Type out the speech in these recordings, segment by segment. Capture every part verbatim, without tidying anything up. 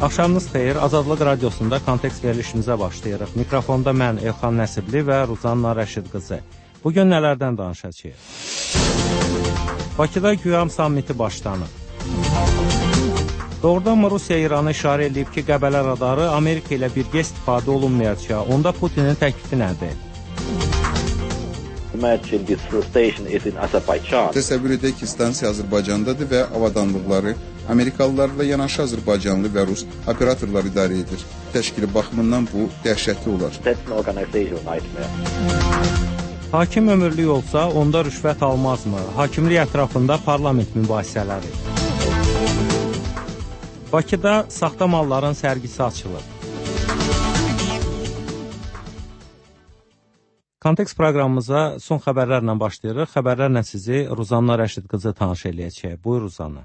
Axşamınız xeyir. Azadlıq Radiosunda kontekst verilişimizə başlayırıq. Mikrofonda mən Elxan Nəsibli və Ruzanna Rəşid qızı. Bugün nələrdən danışacağıq? Bakıda Güyam sammiti başlanıb. Doğrudan mı Rusiya İranı işarə edib ki, Qəbələ radarı Amerika ilə birgə istifadə olunmayacaq? Onda Putinin təklifi nədir? Təsəvvür edək ki, stansiya Azərbaycandadır və avadanlıqları Amerikalılarla yanaşı Azərbaycanlı və Rus operatorlar idarə edir. Təşkili baxımından bu dəhşətli olar. Hakim ömürlük olsa, onda rüşvət almazmı? Hakimlik ətrafında parlament mübahisələri. Bakıda saxta malların sərgisi açılır. Kontekst proqramımıza son xəbərlərlə başlayırıq. Xəbərlərlə sizi Ruzanna Rəşid qızı tanış eləyəcək. Buyur Ruzanna.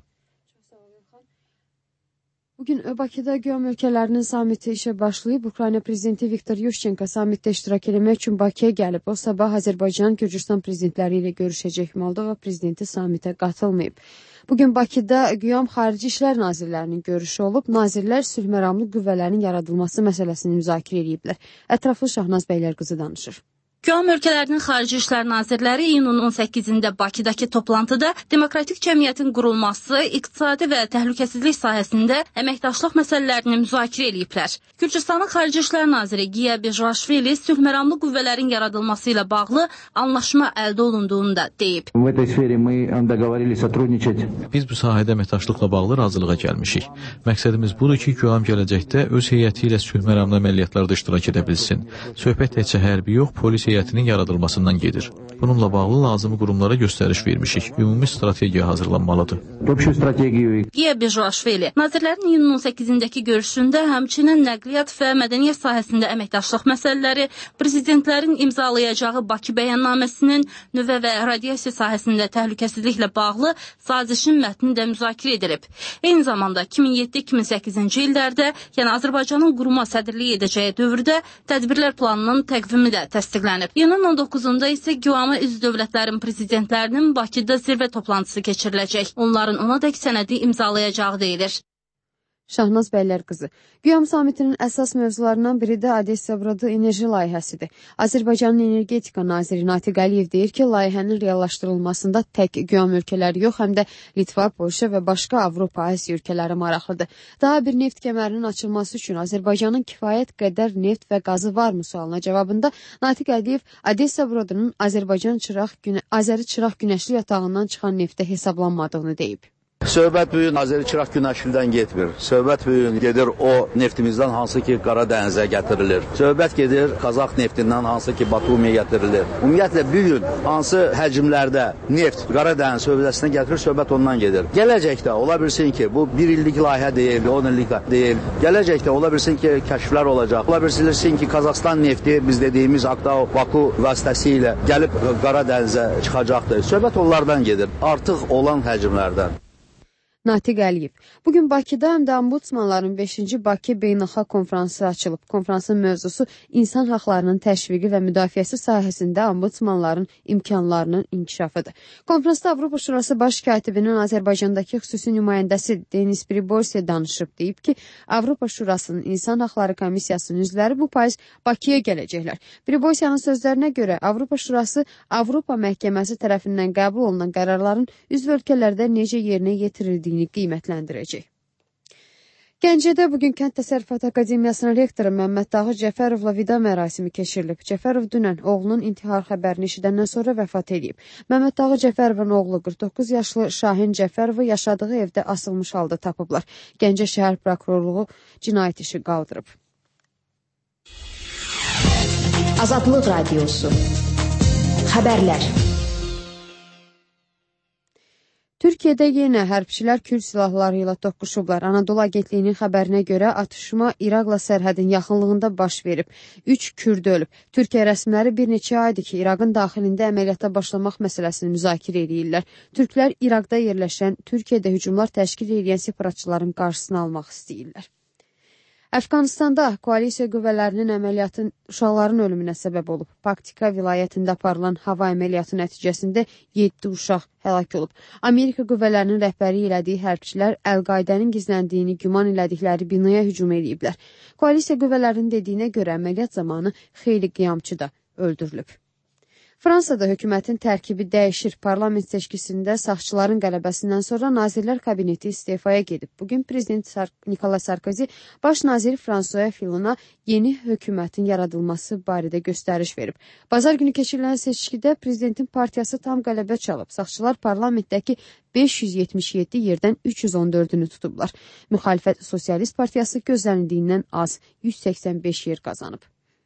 Bugün Bakıda Güyam ölkələrinin samiti işə başlayıb. Ukrayna prezidenti Viktor Yushchenko samitdə iştirak etmək üçün Bakıya gəlib. O sabah Azərbaycan, Gürcüstan prezidentləri ilə görüşəcək. Moldova prezidenti samitə qatılmayıb. Bugün Bakıda Güyam Xarici İşlər Nazirlərinin görüşü olub. Nazirlər sülhməramlı qüvvələrin yaradılması məsələsini müzakirə ediblər. Ətraflı Şahnaz Bəylər qızı danışır. Güyam ölkələrinin Xarici İşlər Nazirləri iyunun on səkkizində Bakıdakı toplantıda demokratik cəmiyyətin qurulması, iqtisadi və təhlükəsizlik sahəsində əməkdaşlıq məsələlərini müzakirə ediblər. Gürcüstanın Xarici İşlər Naziri Giya Bejvashvili sülhməramlı qüvvələrin yaradılması ilə bağlı anlaşma əldə olunduğunu da deyib. Biz bu sahədə əməkdaşlıqla bağlı razılığa gəlmişik. Məqsədimiz budur ki, Güyam gələcəkdə öz heyəti ilə sülhməramlı əməliyyatlarda iştirak edə bilsin. Söhbət təkcə hərbi yox, polis heyətinin yaradılmasından gedir. Bununla bağlı lazımi qurumlara göstəriş vermişik. Ümumi strategiya hazırlanmalıdır. Giya Bejvashvili nazirlərin iyunun on səkkizindəki görüşündə həmçinin nəqliyyat və mədəniyyət sahəsində əməkdaşlıq məsələləri, prezidentlərin imzalayacağı Bakı bəyannaməsinin nüvə və radiasiya sahəsində təhlükəsizliklə bağlı sazişin mətni də müzakirə edilib. Eyni zamanda iki min yeddi iki min səkkizinci illərdə, yəni Azərbaycanın quruma sədrlik edəcəyi dövrdə tədbirlər planının təqvimi də təsdiqlənib. İyunun on doqquzunda isə Güyama üzv dövlətlərin prezidentlərinin Bakıda zirvə toplantısı keçiriləcək. Onların ona dək sənədi imzalayacağı deyilir. Şahnaz Bəylər qızı. Güyam samitinin əsas mövzularından biri də Odessa-Brodu enerji layihəsidir. Azərbaycanın energetika naziri Natiq Əliyev deyir ki, layihənin reallaşdırılmasında tək Güyam ölkələri yox, həm də Litva, Polşa və başqa Avropa, Asiya ölkələri maraqlıdır. Daha bir neft kəmərinin açılması üçün Azərbaycanın kifayət qədər neft və qazı varmı sualına cavabında Natiq Əliyev Odessa-Brodunun Azərbaycan çıraq, Azəri çıraq günəşli yatağından çıxan neftə hesablanmadığını deyib. Söhbət bu gün Azəri çıraq günəşlidən getmir. Söhbət bu gün gedir o neftimizdən hansı ki Qara dənizə gətirilir. Söhbət gedir Qazax neftindən hansı ki Batumiyə gətirilir. Ümumiyyətlə bu gün hansı həcmlərdə neft Qara dəniz hövzəsinə gətirir, söhbət ondan gedir. Gələcəkdə ola bilsin ki, bu bir illik layihə deyil, on illik deyil. Gələcəkdə ola bilsin ki, kəşflər olacaq. Ola bilsin ki, Qazaxstan nefti biz dediyimiz Aktau, Baku vasitəsilə gəlib Qara dənizə çıxacaqdır. Söhbət onlardan gedir. Artıq olan həcmlərdən. Natiq Əliyev. Bugün Bakıda həm də ombudsmanların beşinci Bakı beynəlxalq konfransı açılıb. Konfransın mövzusu insan haqlarının təşviqi və müdafiəsi sahəsində ombudsmanların imkanlarının inkişafıdır. Konfransda Avropa Şurası Baş Katibinin Azərbaycandakı xüsusi nümayəndəsi Denis Priborsi danışıb, deyib ki, Avropa Şurasının İnsan Haqları Komissiyasının üzvləri bu payız Bakıya gələcəklər. Priborsiyanın sözlərinə görə Avropa Şurası Avropa Məhkəməsi tərəfindən qəbul olunan qərarların üzv ölkələrdə necə yerinə yetirildiyi qiymətləndirəcək. Gəncədə bugün Kənd Təsərrüfatı Akademiyasının rektoru Məmməd Dağı Cəfərovla vida mərasimi keçirilib. Cəfərov dünən oğlunun intihar xəbərini eşidəndən sonra vəfat edib. Məmməd Dağı Cəfərovun oğlu qırx doqquz yaşlı Şahin Cəfərovu yaşadığı evdə asılmış halda tapıblar. Gəncə şəhər prokurorluğu cinayət işi qaldırıb. Azadlıq Radiosu. Xəbərlər. Türkiyədə yenə hərbçilər Kürd silahları ilə toqquşublar. Anadolu Agentliyinin xəbərinə görə atışma İraqla sərhədin yaxınlığında baş verib. Üç Kürd ölüb. Türkiyə rəsmiləri bir neçə aydır ki, İraqın daxilində əməliyyata başlamaq məsələsini müzakirə edirlər. Türklər İraqda yerləşən, Türkiyədə hücumlar təşkil edən separatçıların qarşısını almaq istəyirlər. Əfqanistanda koalisiya qüvvələrinin əməliyyatı uşaqların ölümünə səbəb olub. Paktika vilayətində aparılan hava əməliyyatı nəticəsində yeddi uşaq həlak olub. Amerika qüvvələrinin rəhbəri elədiyi hərbçilər Əl-Qaidənin gizləndiyini güman elədikləri binaya hücum ediblər. Koalisiya qüvvələrinin dediyinə görə əməliyyat zamanı xeyli qiyamçı da öldürülüb. Fransada hökumətin tərkibi dəyişir. Parlament seçkisində sağçıların qələbəsindən sonra Nazirlər Kabineti istefaya gedib. Bugün Prezident Sar Nikola Sarkozy baş naziri Fransuaya Fillona yeni hökumətin yaradılması barədə göstəriş verib. Bazar günü keçirilən seçkidə Prezidentin partiyası tam qələbə çalıb. Sağçılar parlamentdəki beş yüz yetmiş yeddi yerdən üç yüz on dördünü tutublar. Müxalifət Sosialist Partiyası gözlənildiyindən az yüz səksən beş yer qazanıb.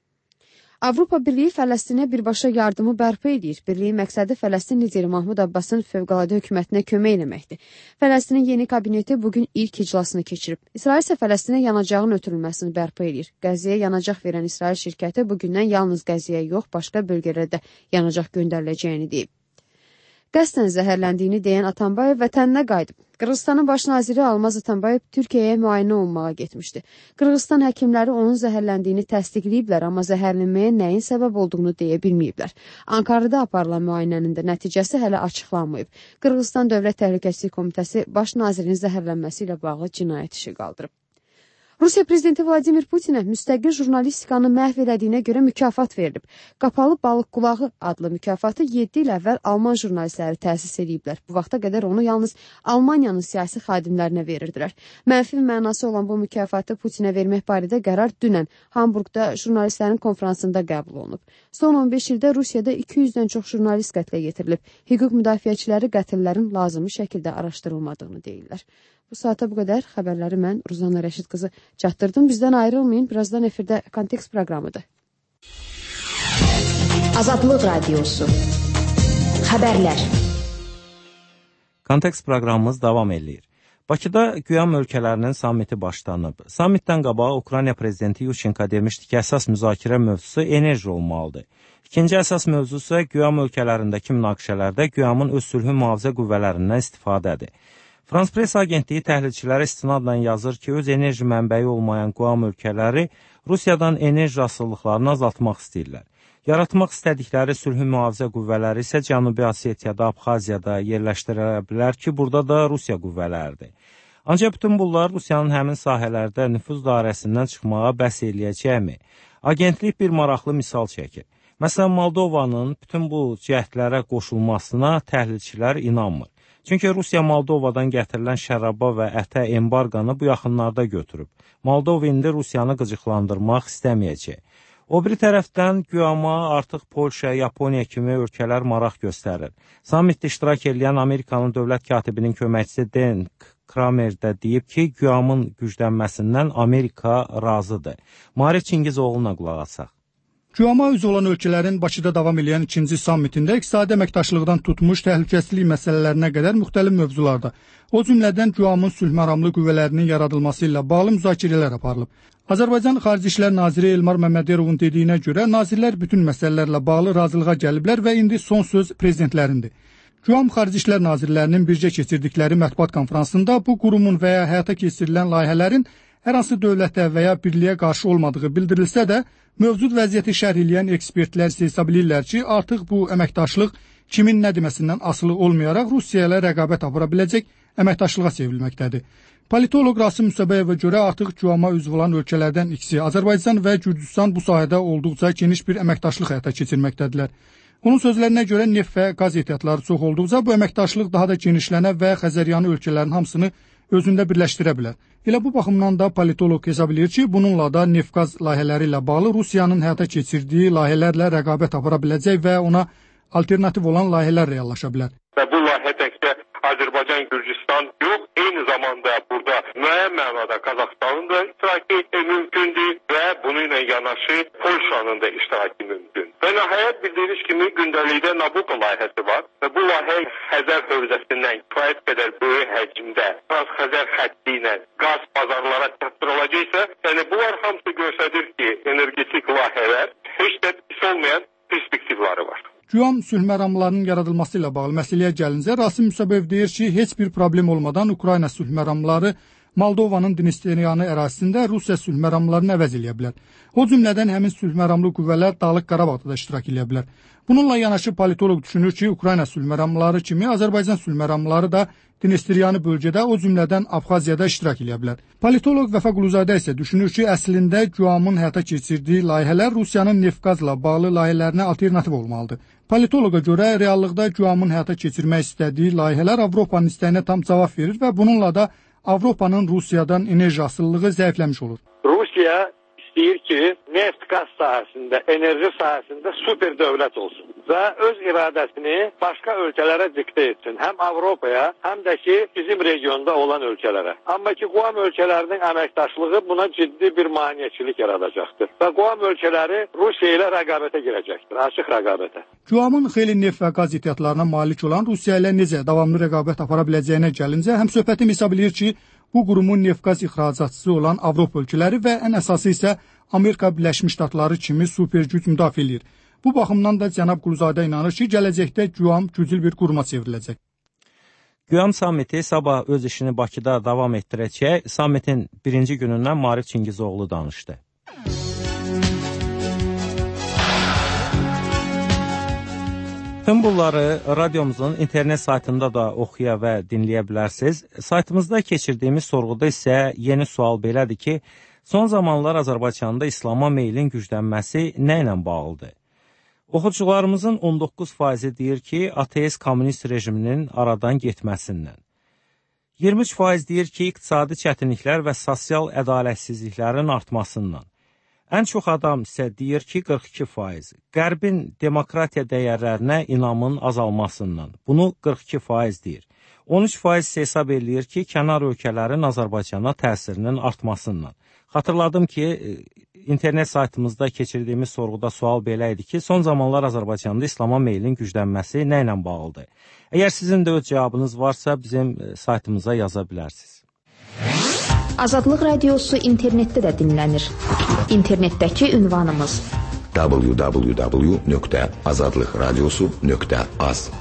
Avropa Birliyi Fələstinə birbaşa yardımı bərpa edir. Birliyin məqsədi Fələstin lideri Mahmud Abbasın fövqəladə hökumətinə kömək eləməkdir. Fələstinin yeni kabineti bugün ilk iclasını keçirib. İsrail isə Fələstinə yanacağın ötürülməsini bərpa edir. Qəzzəyə yanacaq verən İsrail şirkəti bugündən yalnız Qəzzəyə yox, başqa bölgələrdə yanacaq göndəriləcəyini deyib. Qəsdən zəhərləndiyini deyən Atambayev vətəninə qayıdıb. Qırğızstanın baş naziri Almaz Atambayev Türkiyəyə müayinə olunmağa getmişdi. Qırğızstan həkimləri onun zəhərləndiyini təsdiqləyiblər, amma zəhərlənməyə nəyin səbəb olduğunu deyə bilməyiblər. Ankarada aparılan müayinənin də nəticəsi hələ açıqlanmayıb. Qırğızstan Dövlət Təhlükəsizlik Komitəsi baş nazirinin zəhərlənməsi ilə bağlı cinayət işi qaldırıb. Rusiya prezidenti Vladimir Putinə müstəqil jurnalistikanı məhv elədiyinə görə mükafat verilib. Qapalı balıq qulağı adlı mükafatı yeddi il əvvəl Alman jurnalistləri təsis ediblər. Bu vaxta qədər onu yalnız Almaniyanın siyasi xadimlərinə verirdilər. Mənfi mənası olan bu mükafatı Putinə vermək barədə qərar dünən Hamburqda jurnalistlərin konfransında qəbul olunub. Son on beş ildə Rusiyada iki yüzdən çox jurnalist qətlə yetirilib. Hüquq müdafiəçiləri qətillərin lazımi şəkildə araşdırılmadığını deyirlər. Bu saata bu qədər. Xəbərləri mən Ruzanna Rəşid qızı çatdırdım. Bizdən ayrılmayın. Birazdan efirdə Kontekst proqramıdır. Azadlıq Radiosu. Xəbərlər. Kontekst proqramımız davam edir. Bakıda Güam ölkələrinin sammiti başlanıb. Sammitdən qabaq Ukrayna prezidenti Yushchenko demişdi ki, əsas müzakirə mövzusu enerji olmalıdır. İkinci əsas mövzu isə Güam ölkələrindəki münaqişələrdə Güamın öz sülhü mühafizə qüvvələrindən istifadədir. Frans Press agentliyi təhlilçilərə istinadla yazır ki, öz enerji mənbəyi olmayan Güam ölkələri Rusiyadan enerji asılılıqlarını azaltmaq istəyirlər. Yaratmaq istədikləri sülhü mühafizə qüvvələri isə Cənubi Osetiyada, Abxaziyada yerləşdirilə bilər ki, burada da Rusiya qüvvələridir. Ancaq bütün bunlar Rusiyanın həmin sahələrdə nüfuz dairəsindən çıxmağa bəs eləyəcəkmi? Agentlik bir maraqlı misal çəkir. Məsələn, Moldovanın bütün bu cəhdlərə qoşulmasına təhlilçilər inanmır. Çünki Rusiya Moldovadan gətirilən şəraba və ətə embarqanı bu yaxınlarda götürüb. Moldova indi Rusiyanı qıcıqlandırmaq istəməyəcək. O biri tərəfdən Güama artıq Polşa, Yaponiya kimi ölkələr maraq göstərir. Sammitdə iştirak edən Amerikanın dövlət katibinin köməkçisi Dan Kramer də deyib ki, Güamın güclənməsindən Amerika razıdır. Marif Çingizoğlu'na qulaq asaq. Güama üzv olan ölkələrin Bakıda davam edən ikinci sammitində iqtisadi əməkdaşlıqdan tutmuş təhlükəsizlik məsələlərinə qədər müxtəlif mövzularda, o cümlədən Güamın sülh məramlı qüvvələrinin yaradılması ilə bağlı müzakirələr aparılıb. Azərbaycan Xarici İşlər Naziri Elmar Məmmədyerovun dediyinə görə nazirlər bütün məsələlərlə bağlı razılığa gəliblər və indi son söz prezidentlərindir. Güam Xarici İşlər Nazirlərinin bircə keçirdikləri mətbuat konfransında bu qurumun və ya həyata keçirilən layihələrin hər hansı dövlətə və ya birliyə qarşı olmadığı bildirilsə də, mövcud vəziyyəti şərh edən ekspertlər hesab edirlər ki, artıq bu əməkdaşlıq kimin nə deməsindən asılı olmayaraq Rusiya ilə rəqabət apara biləcək əməkdaşlığa çevrilməkdədir. Politoloq Rasim Müsəbəyevə görə artıq Güama üzv olan ölkələrdən ikisi Azərbaycan və Gürcüstan bu sahədə olduqca geniş bir əməkdaşlıq həyata keçirməkdədirlər. Onun sözlərinə görə neft və qaz ehtiyatları çox olduqca bu əməkdaşlıq daha da genişlənə və Xəzəryanı ölkələrin hamısını özündə birləşdirə bilər. Elə bu baxımdan da politoloq hesab edir ki, bununla da neft-qaz layihələri ilə bağlı Rusiyanın həyata keçirdiyi layihələrlə rəqabət apara biləcək və ona alternativ olan layihələr reallaşa bilər. Və bu layihə təkcə Azərbaycan, Gürcüstan yox, eyni zamanda burada müəyyən mənada Qazaxstanın da iştirakı mümkündür və bununla yanaşı Polşanın da iştirakı mümkün. Və nəhayət bildiyiniz kimi gündəlikdə Nabucco layihəsi var və bu layihə Xəzər hövzəsindən kifayət qədər böyük həcmdə Trans-Xəzər xətti ilə qaz bazarlara çatdırılacaqsa, yəni bunlar hamısı göstərir ki, energetik layihələr heç də pis olmayan perspektivləri var. Güam sülh məramlarının yaradılması ilə bağlı məsələyə gəlincə, Rasim Müsəbəyev deyir ki, heç bir problem olmadan Ukrayna sülh məramları Moldovanın Dnistriyanı ərazisində Rusiya sülh məramlarını əvəz eləyə bilər. O cümlədən həmin sülh məramlı qüvvələr Dağlıq Qarabağda da iştirak eləyə bilər. Bununla yanaşı politoloq düşünür ki, Ukrayna sülh məramları kimi Azərbaycan sülh məramları da Dnistriyanı bölgədə, o cümlədən Abxaziyada iştirak eləyə bilər. Politoloq Vəfa Quluzadə isə düşünür ki, əslində Guamın həyata keçirdiyi layihələr Rusiyanın neft-qazla bağlı layihələrinə alternativ olmalıdır. Politoloqa görə reallıqda Guamın həyata keçirmək istədiyi layihələr Avropanın istəyinə tam cavab verir və bununla da Avropanın Rusiyadan enerji asılılığı zəifləmiş olur. Rusiya istəyir ki, neft-qaz sahəsində, enerji sahəsində super dövlət olsun və öz iradəsini başqa ölkələrə diktə etsin. Həm Avropaya, həm də ki, bizim regionda olan ölkələrə. Amma ki, Quam ölkələrinin əməkdaşlığı buna ciddi bir maneəçilik yaradacaqdır. Və Quam ölkələri Rusiya ilə rəqabətə girəcəkdir, açıq rəqabətə. Guamın xeyli neft və qaz ehtiyatlarına malik olan Rusiya ilə necə davamlı rəqabət apara biləcəyinə gəlincə, həm söhbətim hesab edir ki, bu qurumun neft-qaz ixracatçısı olan Avropa ölkələri və ən əsası isə Amerika Birləşmiş Ştatları kimi super güc müdafiə edir. Bu baxımdan da cənab Quluzadə inanır ki, gələcəkdə Guam güclü bir quruma çevriləcək. Guam sammiti sabah öz işini Bakıda davam etdirəcək. Sammitin birinci günündən Maarif Çingizoğlu danışdı. Tüm bunları radyomuzun internet saytında da oxuya və dinləyə bilərsiniz. Saytımızda keçirdiyimiz sorğuda isə yeni sual belədir ki, son zamanlar Azərbaycanda İslama meylin güclənməsi nə ilə bağlıdır? Oxucularımızın on doqquz faizi deyir ki, ateist kommunist rejiminin aradan getməsindən. iyirmi üç faiz deyir ki, iqtisadi çətinliklər və sosial ədalətsizliklərin artmasından. Ən çox adam isə deyir ki, qırx iki faiz. Qərbin demokratiya dəyərlərinə inamın azalmasından. Bunu qırx iki faiz deyir. on üç faiz isə hesab eləyir ki, kənar ölkələrin Azərbaycana təsirinin artmasından. Xatırladım ki, internet saytımızda keçirdiyimiz sorğuda sual belə idi ki, son zamanlar Azərbaycanda İslama meylin güclənməsi nə ilə bağlıdır? Əgər sizin də öz cavabınız varsa, bizim saytımıza yaza bilərsiniz. Azadlıq Radiosu internetdə də dinlənir. İnternetdəki ünvanımız w w w nöqtə azadlıq radiosu nöqtə az.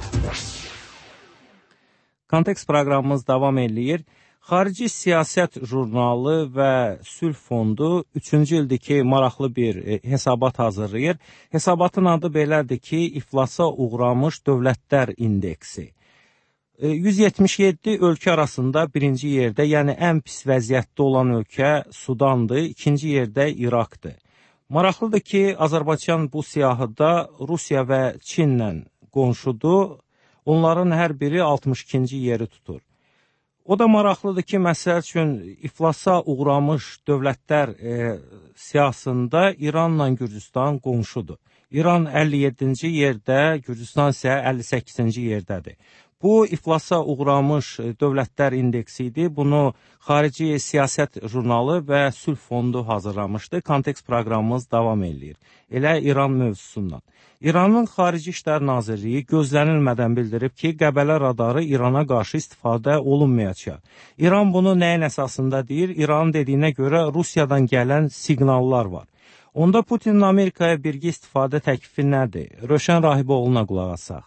Kontekst proqramımız davam eləyir. Xarici Siyasət jurnalı və Sülh Fondu üçüncü ildir ki, maraqlı bir hesabat hazırlayır. Hesabatın adı belədir ki, iflasa uğramış dövlətlər indeksi. yüz yetmiş yeddi ölkə arasında birinci yerdə, yəni ən pis vəziyyətdə olan ölkə Sudandır, ikinci yerdə İraqdır. Maraqlıdır ki, Azərbaycan bu siyahıda Rusiya və Çinlə qonşudur. Onların hər biri altmış ikinci yeri tutur. O da maraqlıdır ki, məsəl üçün iflasa uğramış dövlətlər e, siyasında İranla Gürcüstan qonşudur. İran əlli yeddinci yerdə, Gürcüstan isə əlli səkkizinci yerdədir. Bu iflasa uğramış dövlətlər indeksi idi. Bunu Xarici Siyasət jurnalı və Sülh Fondu hazırlamışdı. Kontekst proqramımız davam edir. Elə İran mövzusundan. İranın Xarici İşlər Nazirliyi gözlənilmədən bildirib ki, Qəbələ radarı İrana qarşı istifadə olunmayacaq. İran bunu nəyin əsasında deyir? İranın dediyinə görə Rusiyadan gələn siqnallar var. Onda Putinin Amerikaya birgə istifadə təklifi nədir? Röşən Rahiboğlu'na qulaq asaq.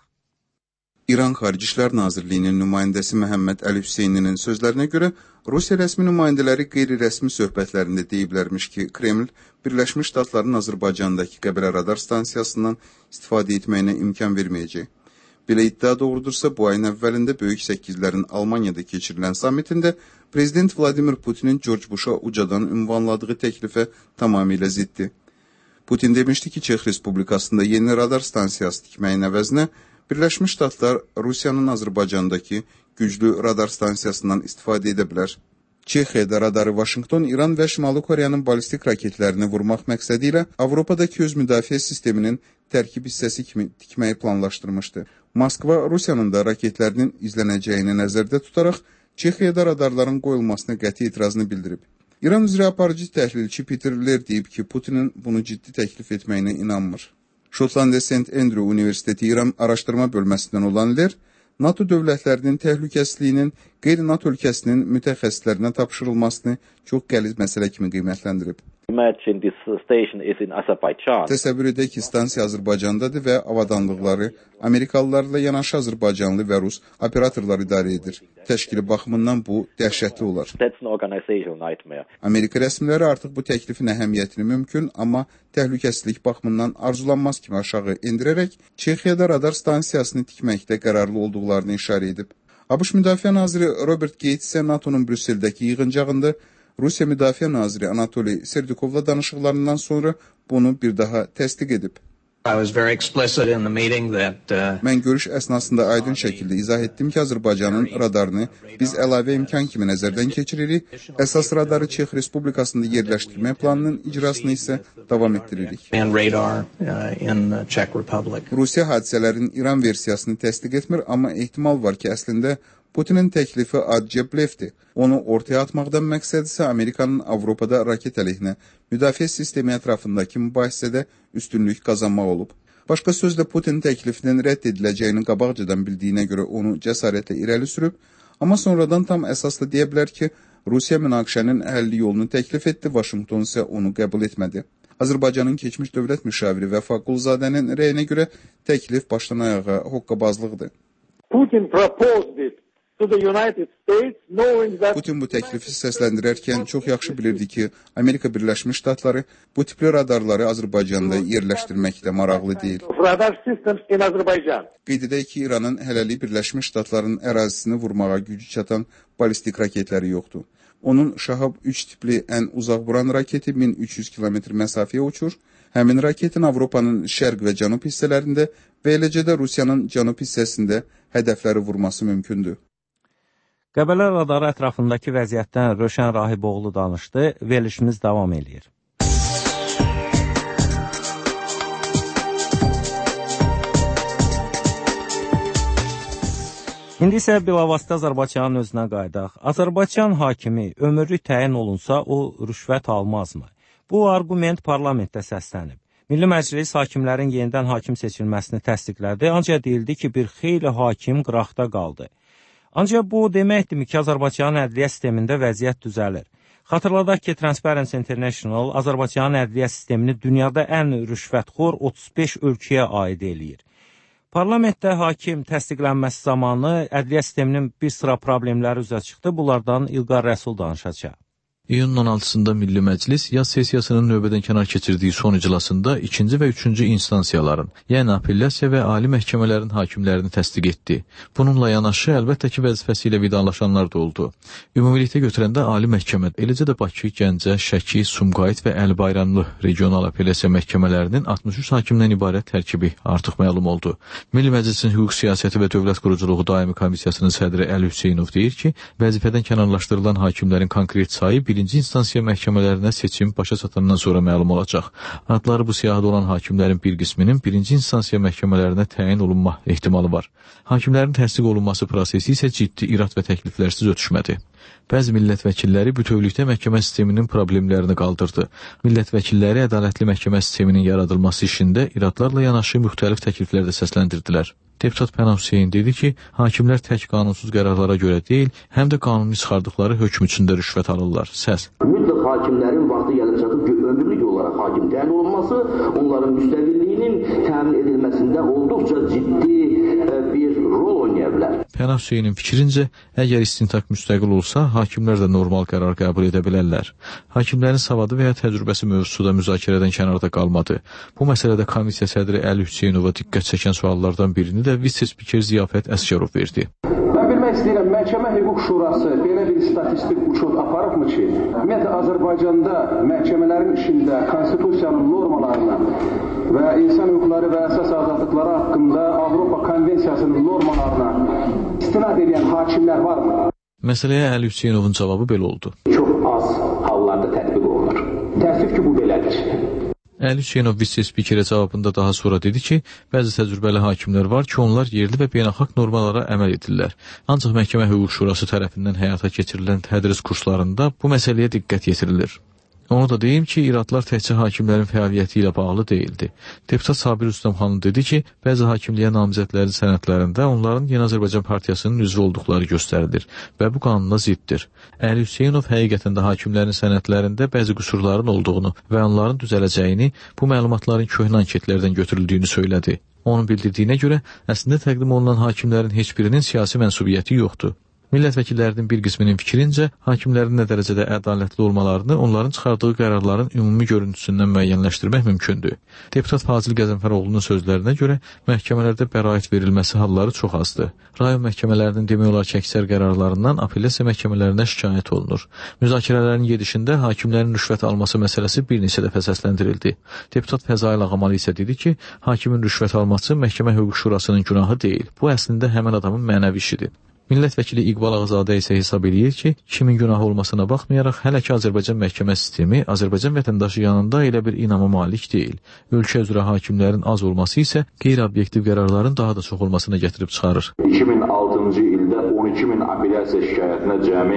İran Xarici İşlər Nazirliyinin nümayəndəsi Məhəmməd Əli Hüseyninin sözlərinə görə Rusiya rəsmi nümayəndələri qeyri-rəsmi söhbətlərində deyiblərmiş ki, Kreml Birləşmiş Ştatların Azərbaycandakı Qəbələ radar stansiyasından istifadə etməyinə imkan verməyəcək. Belə iddia doğrudursa, bu ayın əvvəlində Böyük Səkizlərin Almaniyada keçirilən sammitində Prezident Vladimir Putinin George Bush'a ucadan ünvanladığı təklifə tamamilə ziddir. Putin demişdi ki, Çex Respublikasında yeni radar stansiyası tikməyin əvəzinə Birləşmiş Ştatlar Rusiyanın Azərbaycandakı güclü radar stansiyasından istifadə edə bilər. Çexiyada radarı Vaşinqton, İran və Şimali Koreyanın balistik raketlərini vurmaq məqsədi ilə Avropadakı öz müdafiə sisteminin tərkib hissəsi kimi tikməyi planlaşdırmışdı. Moskva Rusiyanın da raketlərinin izlənəcəyini nəzərdə tutaraq Çexiyada radarların qoyulmasına qəti etirazını bildirib. İran üzrə aparıcı təhlilçi Peter Ler deyib ki, Putinin bunu ciddi təklif etməyinə inanmır. Şotlandiya Saint Andrew Universiteti İran araşdırma bölməsindən olan Ler, NATO dövlətlərinin təhlükəsizliyinin qeyri-NATO ölkəsinin mütəxəssislərinə tapşırılmasını çox qəliz məsələ kimi qiymətləndirib. Təsəvvür edək ki, stansiya Azərbaycandadır və avadanlıqları Amerikalılarla yanaşı Azərbaycanlı və Rus operatorlar idarə edir. Təşkili baxımından bu dəhşətli olar. Amerika rəsmiləri artıq bu təklifin əhəmiyyətini mümkün, amma təhlükəsizlik baxımından arzulanmaz kimi aşağı endirərək Çexiyada radar stansiyasını tikməkdə qərarlı olduqlarını işarə edib. ABŞ Müdafiə Naziri Robert Gates isə NATO'nun Brüsseldəki yığıncağında Rusiya Müdafiə Naziri Anatoliy Serdikovla danışıqlarından sonra bunu bir daha təsdiq edib. Mən görüş əsnasında aydın şəkildə izah etdim ki, Azərbaycanın radarını biz əlavə imkan kimi nəzərdən keçiririk, əsas radarı Çex Respublikasında yerləşdirmə planının icrasını isə davam etdiririk. Rusiya hadisələrin İran versiyasını təsdiq etmir, amma ehtimal var ki, əslində Putinin təklifi adicə blefdir. Onu ortaya atmaqdan məqsəd isə Amerikanın Avropada raket əleyhinə müdafiə sistemi ətrafındakı mübahisədə üstünlük qazanmaq olub. Başqa sözlə Putin təklifinin rədd ediləcəyini qabaqcadan bildiyinə görə onu cəsarətlə irəli sürüb, amma sonradan tam əsaslı deyə bilər ki, Rusiya münaqişənin həlli yolunu təklif etdi, Vaşinqton isə onu qəbul etmədi. Azərbaycanın keçmiş dövlət müşaviri Vəfa Qulzadənin rəyinə görə təklif başdan ayağa hoqqabazlıqdır. Putin proposed it. Putin bu təklifi səsləndirərkən çox yaxşı bilirdi ki, Amerika Birləşmiş Ştatları bu tipli radarları Azərbaycanda yerləşdirməkdə maraqlı deyil. Qeyd edək ki, İranın hələlik Birləşmiş Ştatların ərazisini vurmağa gücü çatan balistik raketləri yoxdur. Onun Şahab üç tipli ən uzaq vuran raketi min üç yüz kilometr məsafəyə uçur. Həmin raketin Avropanın şərq və cənub hissələrində və eləcə də Rusiyanın cənub hissəsində hədəfləri vurması mümkündür. Qəbələ radarı ətrafındakı vəziyyətdən Röşən Rahiboğlu danışdı, verilişimiz davam edir. İndi isə bilavasitə Azərbaycanın özünə qayıdaq. Azərbaycan hakimi ömürlük təyin olunsa, o rüşvət almazmı? Bu argument parlamentdə səslənib. Milli Məclis hakimlərin yenidən hakim seçilməsini təsdiqlədi, ancaq deyildi ki, bir xeyli hakim qıraqda qaldı. Ancaq bu deməkdirmi ki, Azərbaycanın ədliyyə sistemində vəziyyət düzəlir. Xatırladaq ki, Transparency International Azərbaycanın ədliyyə sistemini dünyada ən rüşvətxor otuz beş ölkəyə aid eləyir. Parlamentdə hakim təsdiqlənməsi zamanı ədliyyə sisteminin bir sıra problemləri üzə çıxdı. Bunlardan İlqar Rəsul danışacaq. İyunun on altısında Milli Məclis yaz sessiyasının növbədən kənar keçirdiyi son iclasında ikinci və üçüncü instansiyaların, yəni apellyasiya və ali məhkəmələrin hakimlərini təsdiq etdi. Bununla yanaşı, əlbəttə ki, vəzifəsi ilə vidalaşanlar da oldu. Ümumilikdə götürəndə ali məhkəmə, eləcə də Bakı, Gəncə, Şəki, Sumqayıt və Əlbayramlı regional apellyasiya məhkəmələrinin altmış üç hakimdən ibarət tərkibi artıq məlum oldu. Milli Məclisin hüquq siyasəti və dövlət quruculuğu daimi komissiyasının sədri Əli Hüseynov deyir ki, vəzifədən kənarlaşdırılan hakimlərin konkret sayı birinci instansiya məhkəmələrinə seçim başa çatandan sonra məlum olacaq. Adları bu siyahıda olan hakimlərin bir qisminin birinci instansiya məhkəmələrinə təyin olunma ehtimalı var. Hakimlərin təsdiq olunması prosesi isə ciddi irad və təkliflərsiz ötüşmədi. Bəzi millət vəkilləri bütövlükdə məhkəmə sisteminin problemlərini qaldırdı. Millət vəkilləri ədalətli məhkəmə sisteminin yaradılması işində iradlarla yanaşı müxtəlif təkliflər də səsləndirdilər. Deputat Pənah Hüseyn dedi ki, hakimlər tək qanunsuz qərarlara görə deyil, həm də qanuni çıxardıqları hökm üçün də rüşvət alırlar. Səs. Mütləq hakimlərin vaxtı gəlib çatıb ömürlük olaraq hakim təyin olunması, onların müstəqilliyinin təmin edilməsində olduqca ciddi bir rol oynaya bilər. Pənah Hüseynin fikrincə, əgər istintaq müstəqil olsa, hakimlər də normal qərar qəbul edə bilərlər. Hakimlərin savadı və ya təcrübəsi mövzusu da müzakirədən kənarda qalmadı. Bu məsələdə komissiya sədri Əli Hüseynova diqqət çəkən suallardan birini də vitse-spiker Ziyafət Əsgərov verdi. Mən bilmək istəyirəm, Məhkəmə Hüquq Şurası belə bir statistik uçot aparıbmı ki, ümumiyyətlə Azərbaycanda məhkəmələrin işində konstitusiyanın normalarına və insan hüquqları və əsas azadlıqları haqqında Avropa Konvensiyasının normalarına istinad edən hakimlər varmı? Məsələyə Əli Hüseynovun cavabı belə oldu. Çox az hallarda tətbiq olunur. Təəssüf ki, bu belədir. Əli Hüseynov vitse-spikerə cavabında daha sonra dedi ki, bəzi təcrübəli hakimlər var ki, onlar yerli və beynəlxalq normalara əməl edirlər. Ancaq Məhkəmə Hüquq Şurası tərəfindən həyata keçirilən tədris kurslarında bu məsələyə diqqət yetirilir. Onu da deyim ki, iradlar təkcə hakimlərin fəaliyyəti ilə bağlı deyildi. Deputat Sabir Rüstəmxanov dedi ki, bəzi hakimliyə namizədlərin sənədlərində onların Yeni Azərbaycan Partiyasının üzvü olduqları göstərilir və bu qanuna ziddir. Əli Hüseynov həqiqətən də hakimlərin sənədlərində bəzi qüsurların olduğunu və onların düzələcəyini, bu məlumatların köhnə anketlərdən götürüldüyünü söylədi. Onun bildirdiyinə görə, əslində təqdim olunan hakimlərin heç birinin siyasi mənsubiyyəti yoxdur. Millət vəkillərinin bir qisminin fikrincə, hakimlərin nə dərəcədə ədalətli olmalarını onların çıxardığı qərarların ümumi görüntüsündən müəyyənləşdirmək mümkündür. Deputat Fazil Qəzənfəroğlu'nun sözlərinə görə, məhkəmələrdə bəraət verilməsi halları çox azdır. Rayon məhkəmələrinin demək olar ki, əksər qərarlarından apellyasiya məhkəmələrinə şikayət olunur. Müzakirələrin gedişində hakimlərin rüşvət alması məsələsi bir neçə dəfə səsləndirildi. Deputat Fəzail Ağamalı isə dedi ki, hakimin rüşvət alması məhkəmə hüquq şurasının günahı deyil. Bu əslində həmin adamın mənəvi işidir. Millət vəkili İqbal Ağazadə isə hesab edir ki, kimin günahı olmasına baxmayaraq, hələ ki Azərbaycan məhkəmə sistemi Azərbaycan vətəndaşı yanında elə bir inama malik deyil. Ölkə üzrə hakimlərin az olması isə qeyri-obyektiv qərarların daha da çox olmasına gətirib çıxarır. iki min altıncı ildə on iki min apellyasiya şikayətinə cəmi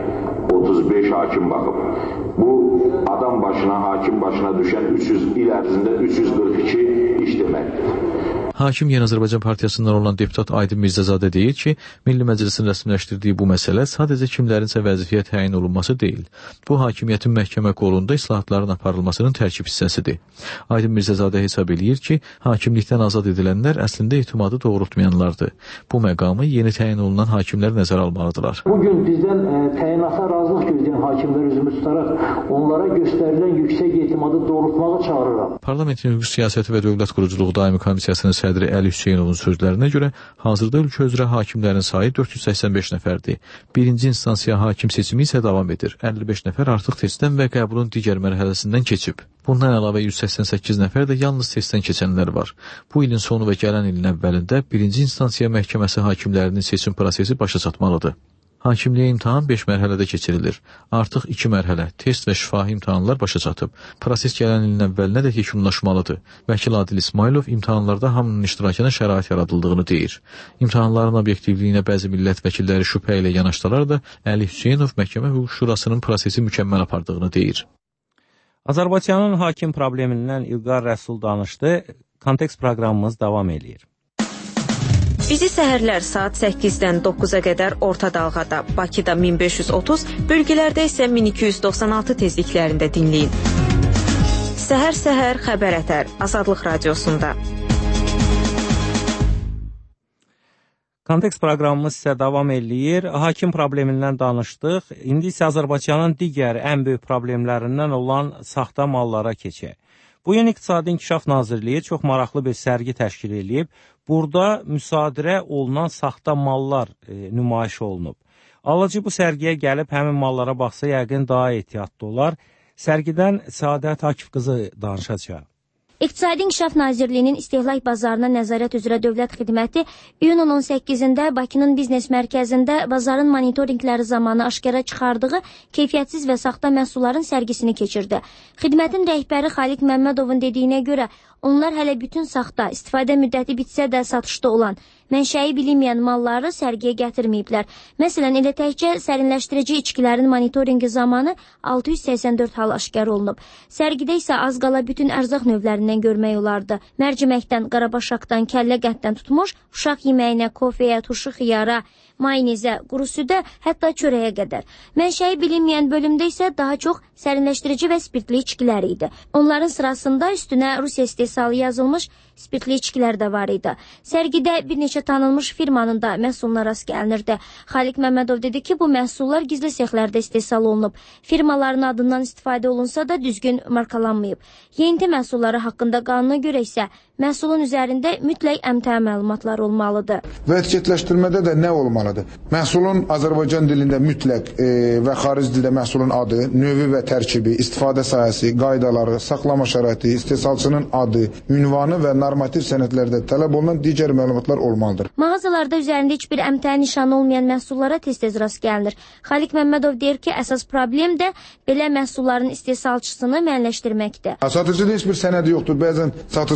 otuz beş hakim baxıb. Bu, adam başına, hakim başına düşən üç yüz il ərzində üç yüz qırx iki iş deməkdir. Hakim Yeni Azərbaycan Partiyasından olan deputat Aydın Mirzəzadə deyir ki, Milli Məclisin rəsmiləşdirdiyi bu məsələ sadəcə kimlərinsə vəzifəyə təyin olunması deyil. Bu, hakimiyyətin məhkəmə qolunda islahatların aparılmasının tərkib hissəsidir. Aydın Mirzəzadə hesab edir ki, hakimlikdən azad edilənlər əslində etimadı doğrultmayanlardır. Bu məqamı yeni təyin olunan hakimlər nəzərə almalıdırlar. Bugün bizdən e, təyinata razılıq gözləyən hakimlər üzümü tutaraq onlara göstərilən yüksək etimadı doğrultmağı çağırıram. Parlamentin hüquq siyasəti və dövlət quruculuğu daimi komissiyasının sədri Əli Hüseynovun sözlərinə görə, hazırda ölkə üzrə hakimlərin sayı dörd yüz səksən beş nəfərdir. Birinci instansiya hakim seçimi isə davam edir. əlli beş nəfər artıq testdən və qəbulun digər mərhələsindən keçib. Bundan əlavə yüz səksən səkkiz nəfər də yalnız testdən keçənlər var. Bu ilin sonu və gələn ilin əvvəlində birinci instansiya məhkəməsi hakimlərinin seçim prosesi başa çatmalıdır. Hakimliyə imtahan beş mərhələdə keçirilir. Artıq iki mərhələ, test və şifahi imtahanlar başa çatıb. Proses gələn ilin əvvəlinə də yekunlaşmalıdır. Vəkil Adil İsmailov imtahanlarda hamının iştirakına şərait yaradıldığını deyir. İmtahanların obyektivliyinə bəzi millət vəkilləri şübhə ilə yanaşdılar da, Əli Hüseynov məhkəmə hüquq şurasının prosesi mükəmməl apardığını deyir. Azərbaycanın hakim problemindən İlqar Rəsul danışdı. Kontekst proqramımız davam edir. Bizi səhərlər saat səkkizdən doqquza qədər orta dalğada, Bakıda min beş yüz otuz, bölgələrdə isə min iki yüz doxsan altı tezliklərində dinləyin. Səhər-səhər xəbər ətər Azadlıq Radiosunda. Kontekst proqramımız isə davam eləyir. Hakim problemindən danışdıq. İndi isə Azərbaycanın digər ən böyük problemlərindən olan saxta mallara keçək. Bu gün İqtisadi İnkişaf Nazirliyi çox maraqlı bir sərgi təşkil edib. Burada müsadirə olunan saxta mallar e, nümayiş olunub. Alıcı bu sərgiyə gəlib həmin mallara baxsa yəqin daha ehtiyatlı olar. Sərgidən Səadət Akif qızı danışacaq. İqtisadi İnkişaf Nazirliyinin İstehlak Bazarına Nəzarət üzrə Dövlət Xidməti iyunun on səkkizində Bakının biznes mərkəzində bazarın monitorinqləri zamanı aşkara çıxardığı keyfiyyətsiz və saxta məhsulların sərgisini keçirdi. Xidmətin rəhbəri Xaliq Məmmədovun dediyinə görə onlar hələ bütün saxta, istifadə müddəti bitsə də satışda olan, mənşəyi bilinməyən malları sərgiyə gətirməyiblər. Məsələn, elə təkcə sərinləşdirici içkilərin monitorinqi zamanı altı yüz səksən dörd hal aşkar olunub. Sərgidə isə az qala bütün ərzaq növlərindən görmək olardı. Mərciməkdən, qarabaşaqdan, kəllə qətdən tutmuş, uşaq yeməyinə, kofeyə, turşu xiyara, mayonezə, quru südə, hətta çörəyə qədər. Mənşəyi bilinməyən bölümdə isə daha çox sərinləşdirici və spirtli içkilər idi. Onların sırasında üstünə Rusiya istehsalı yazılmış spirtli içkilər də var idi. Sərgidə bir neçə tanınmış firmanın da məhsuluna rast gəlinirdi. Xaliq Məmmədov dedi ki, bu məhsullar gizli sexlərdə istehsal olunub. Firmaların adından istifadə olunsa da düzgün markalanmayıb. Yeni məhsulları haqqında qanuna görə isə məhsulun üzərində mütləq əmtəə məlumatlar olmalıdır. Və etiketləşdirmədə də nə olmalıdır? Məhsulun Azərbaycan dilində mütləq e, və xarici dildə məhsulun adı, növü və tərkibi, istifadə sahəsi, qaydaları, saxlama şəraiti, istehsalçının adı, ünvanı və normativ sənədlərdə tələb olunan digər məlumatlar olmalıdır. Mağazalarda üzərində heç bir əmtəə nişanı olmayan məhsullara tez-tez rast gəlinir. Xaliq Məmmədov deyir ki, əsas problem də belə məhsulların istehsalçısını müəyyənləşdirməkdir. Satıcıda heç bir sənədi yoxdur. Bəzən satıcılar iri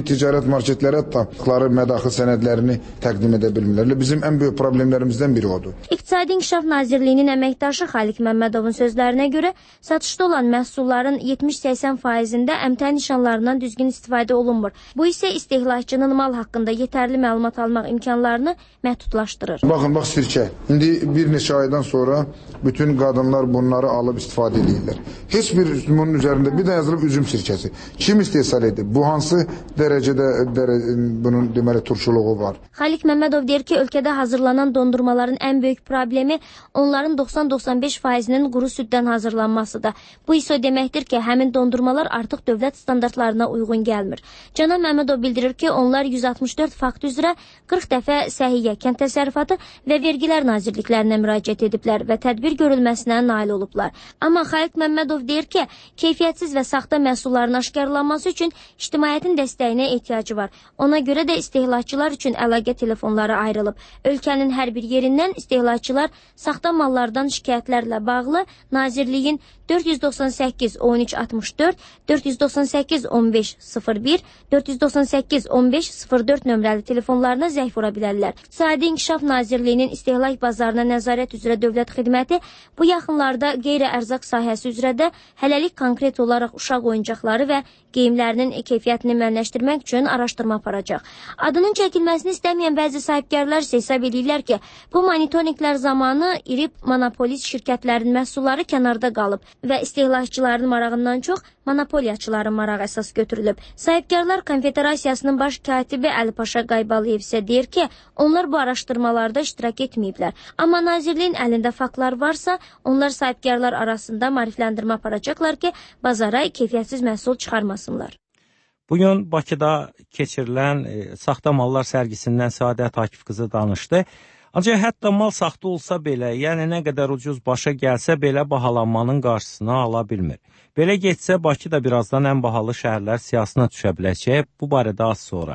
İndi ticarət marketlərə tapdıqları mədaxil sənədlərini təqdim edə bilmirlər. Bizim ən böyük problemlərimizdən biri odur. İqtisadi İnkişaf Nazirliyinin əməkdaşı Xalik Məmmədovun sözlərinə görə satışda olan məhsulların yetmiş səksən faizində əmtəə nişanlarından düzgün istifadə olunmur. Bu isə istehlakçının mal haqqında yetərli məlumat almaq imkanlarını məhdudlaşdırır. Baxın, bax sirkə. İndi bir neçə aydan sonra bütün qadınlar bunları alıb istifadə edirlər. Heç bir bunun üzərində bir də yazılıb üzüm sirkəsi. Kim istehsal edir? Bu hansı dərəcədə dərə, bunun deməli turşuluğu var? Xalik Məmmədov deyir ki, ölkədə hazırlanan dondurmaların ən böyük problemi onların doxsan doxsan beş faizinin quru süddən hazırlanmasıdır. Bu isə o deməkdir ki, həmin dondurmalar artıq dövlət standartlarına uyğun gəlmir. Cənab Məmmədov bildirir ki, onlar yüz altmış dörd fakt üzrə qırx dəfə Səhiyyə, Kənd Təsərrüfatı və Vergilər Nazirliklərinə müraciət ediblər və tədbir görülməsinə nail olublar. Amma Xalik Məmmədov deyir ki, keyfiyyətsiz və saxta məhsulların aşkarlanması üçün ictimaiyyətin dəstəyinə ehtiyacı var. Ona görə də istehlakçılar üçün əlaqə telefonları ayrılıb. Ölkənin hər bir yerindən istehlakçılar saxta mallardan şikayətlərlə bağlı Nazirliyin dörd yüz doxsan səkkiz on üç altmış dörd, dörd yüz doxsan səkkiz on beş sıfır bir, dörd yüz doxsan səkkiz on beş sıfır dörd nömrəli telefonlarına zəng vura bilərlər. İqtisadi İnkişaf Nazirliyinin İstehlak Bazarına Nəzarət üzrə Dövlət Xidməti bu yaxınlarda qeyri-ərzaq sahəsi üzrə də hələlik konkret olaraq uşaq oyuncaqları və geyimlərinin keyfiyyətini müəyyənləşdirmək üçün araşdırma aparacaq. Adının çəkilməsini istəməyən bəzi sahibkarlar isə hesab edirlər ki, bu monitorinqlər zamanı iri monopolist şirkətlərin məhsulları kənarda qalıb və istehlakçıların marağından çox monopoliyaçıların marağı əsas götürülüb. Sahibkarlar Konfederasiyasının baş katibi Əli Paşa Qaybalıyev isə deyir ki, onlar bu araşdırmalarda iştirak etməyiblər. Amma Nazirliyin əlində faktlar varsa, onlar sahibkarlar arasında maarifləndirmə aparacaqlar ki, bazara keyfiyyətsiz məhsul çıxarmasınlar. Bugün Bakıda keçirilən e, saxta mallar sərgisindən Səadət Akif qızı danışdı. Ancaq hətta mal saxta olsa belə, yəni nə qədər ucuz başa gəlsə belə bahalanmanın qarşısını ala bilmir. Belə getsə Bakı da birazdan ən bahalı şəhərlər siyasına düşə biləcək. Bu barədə az sonra.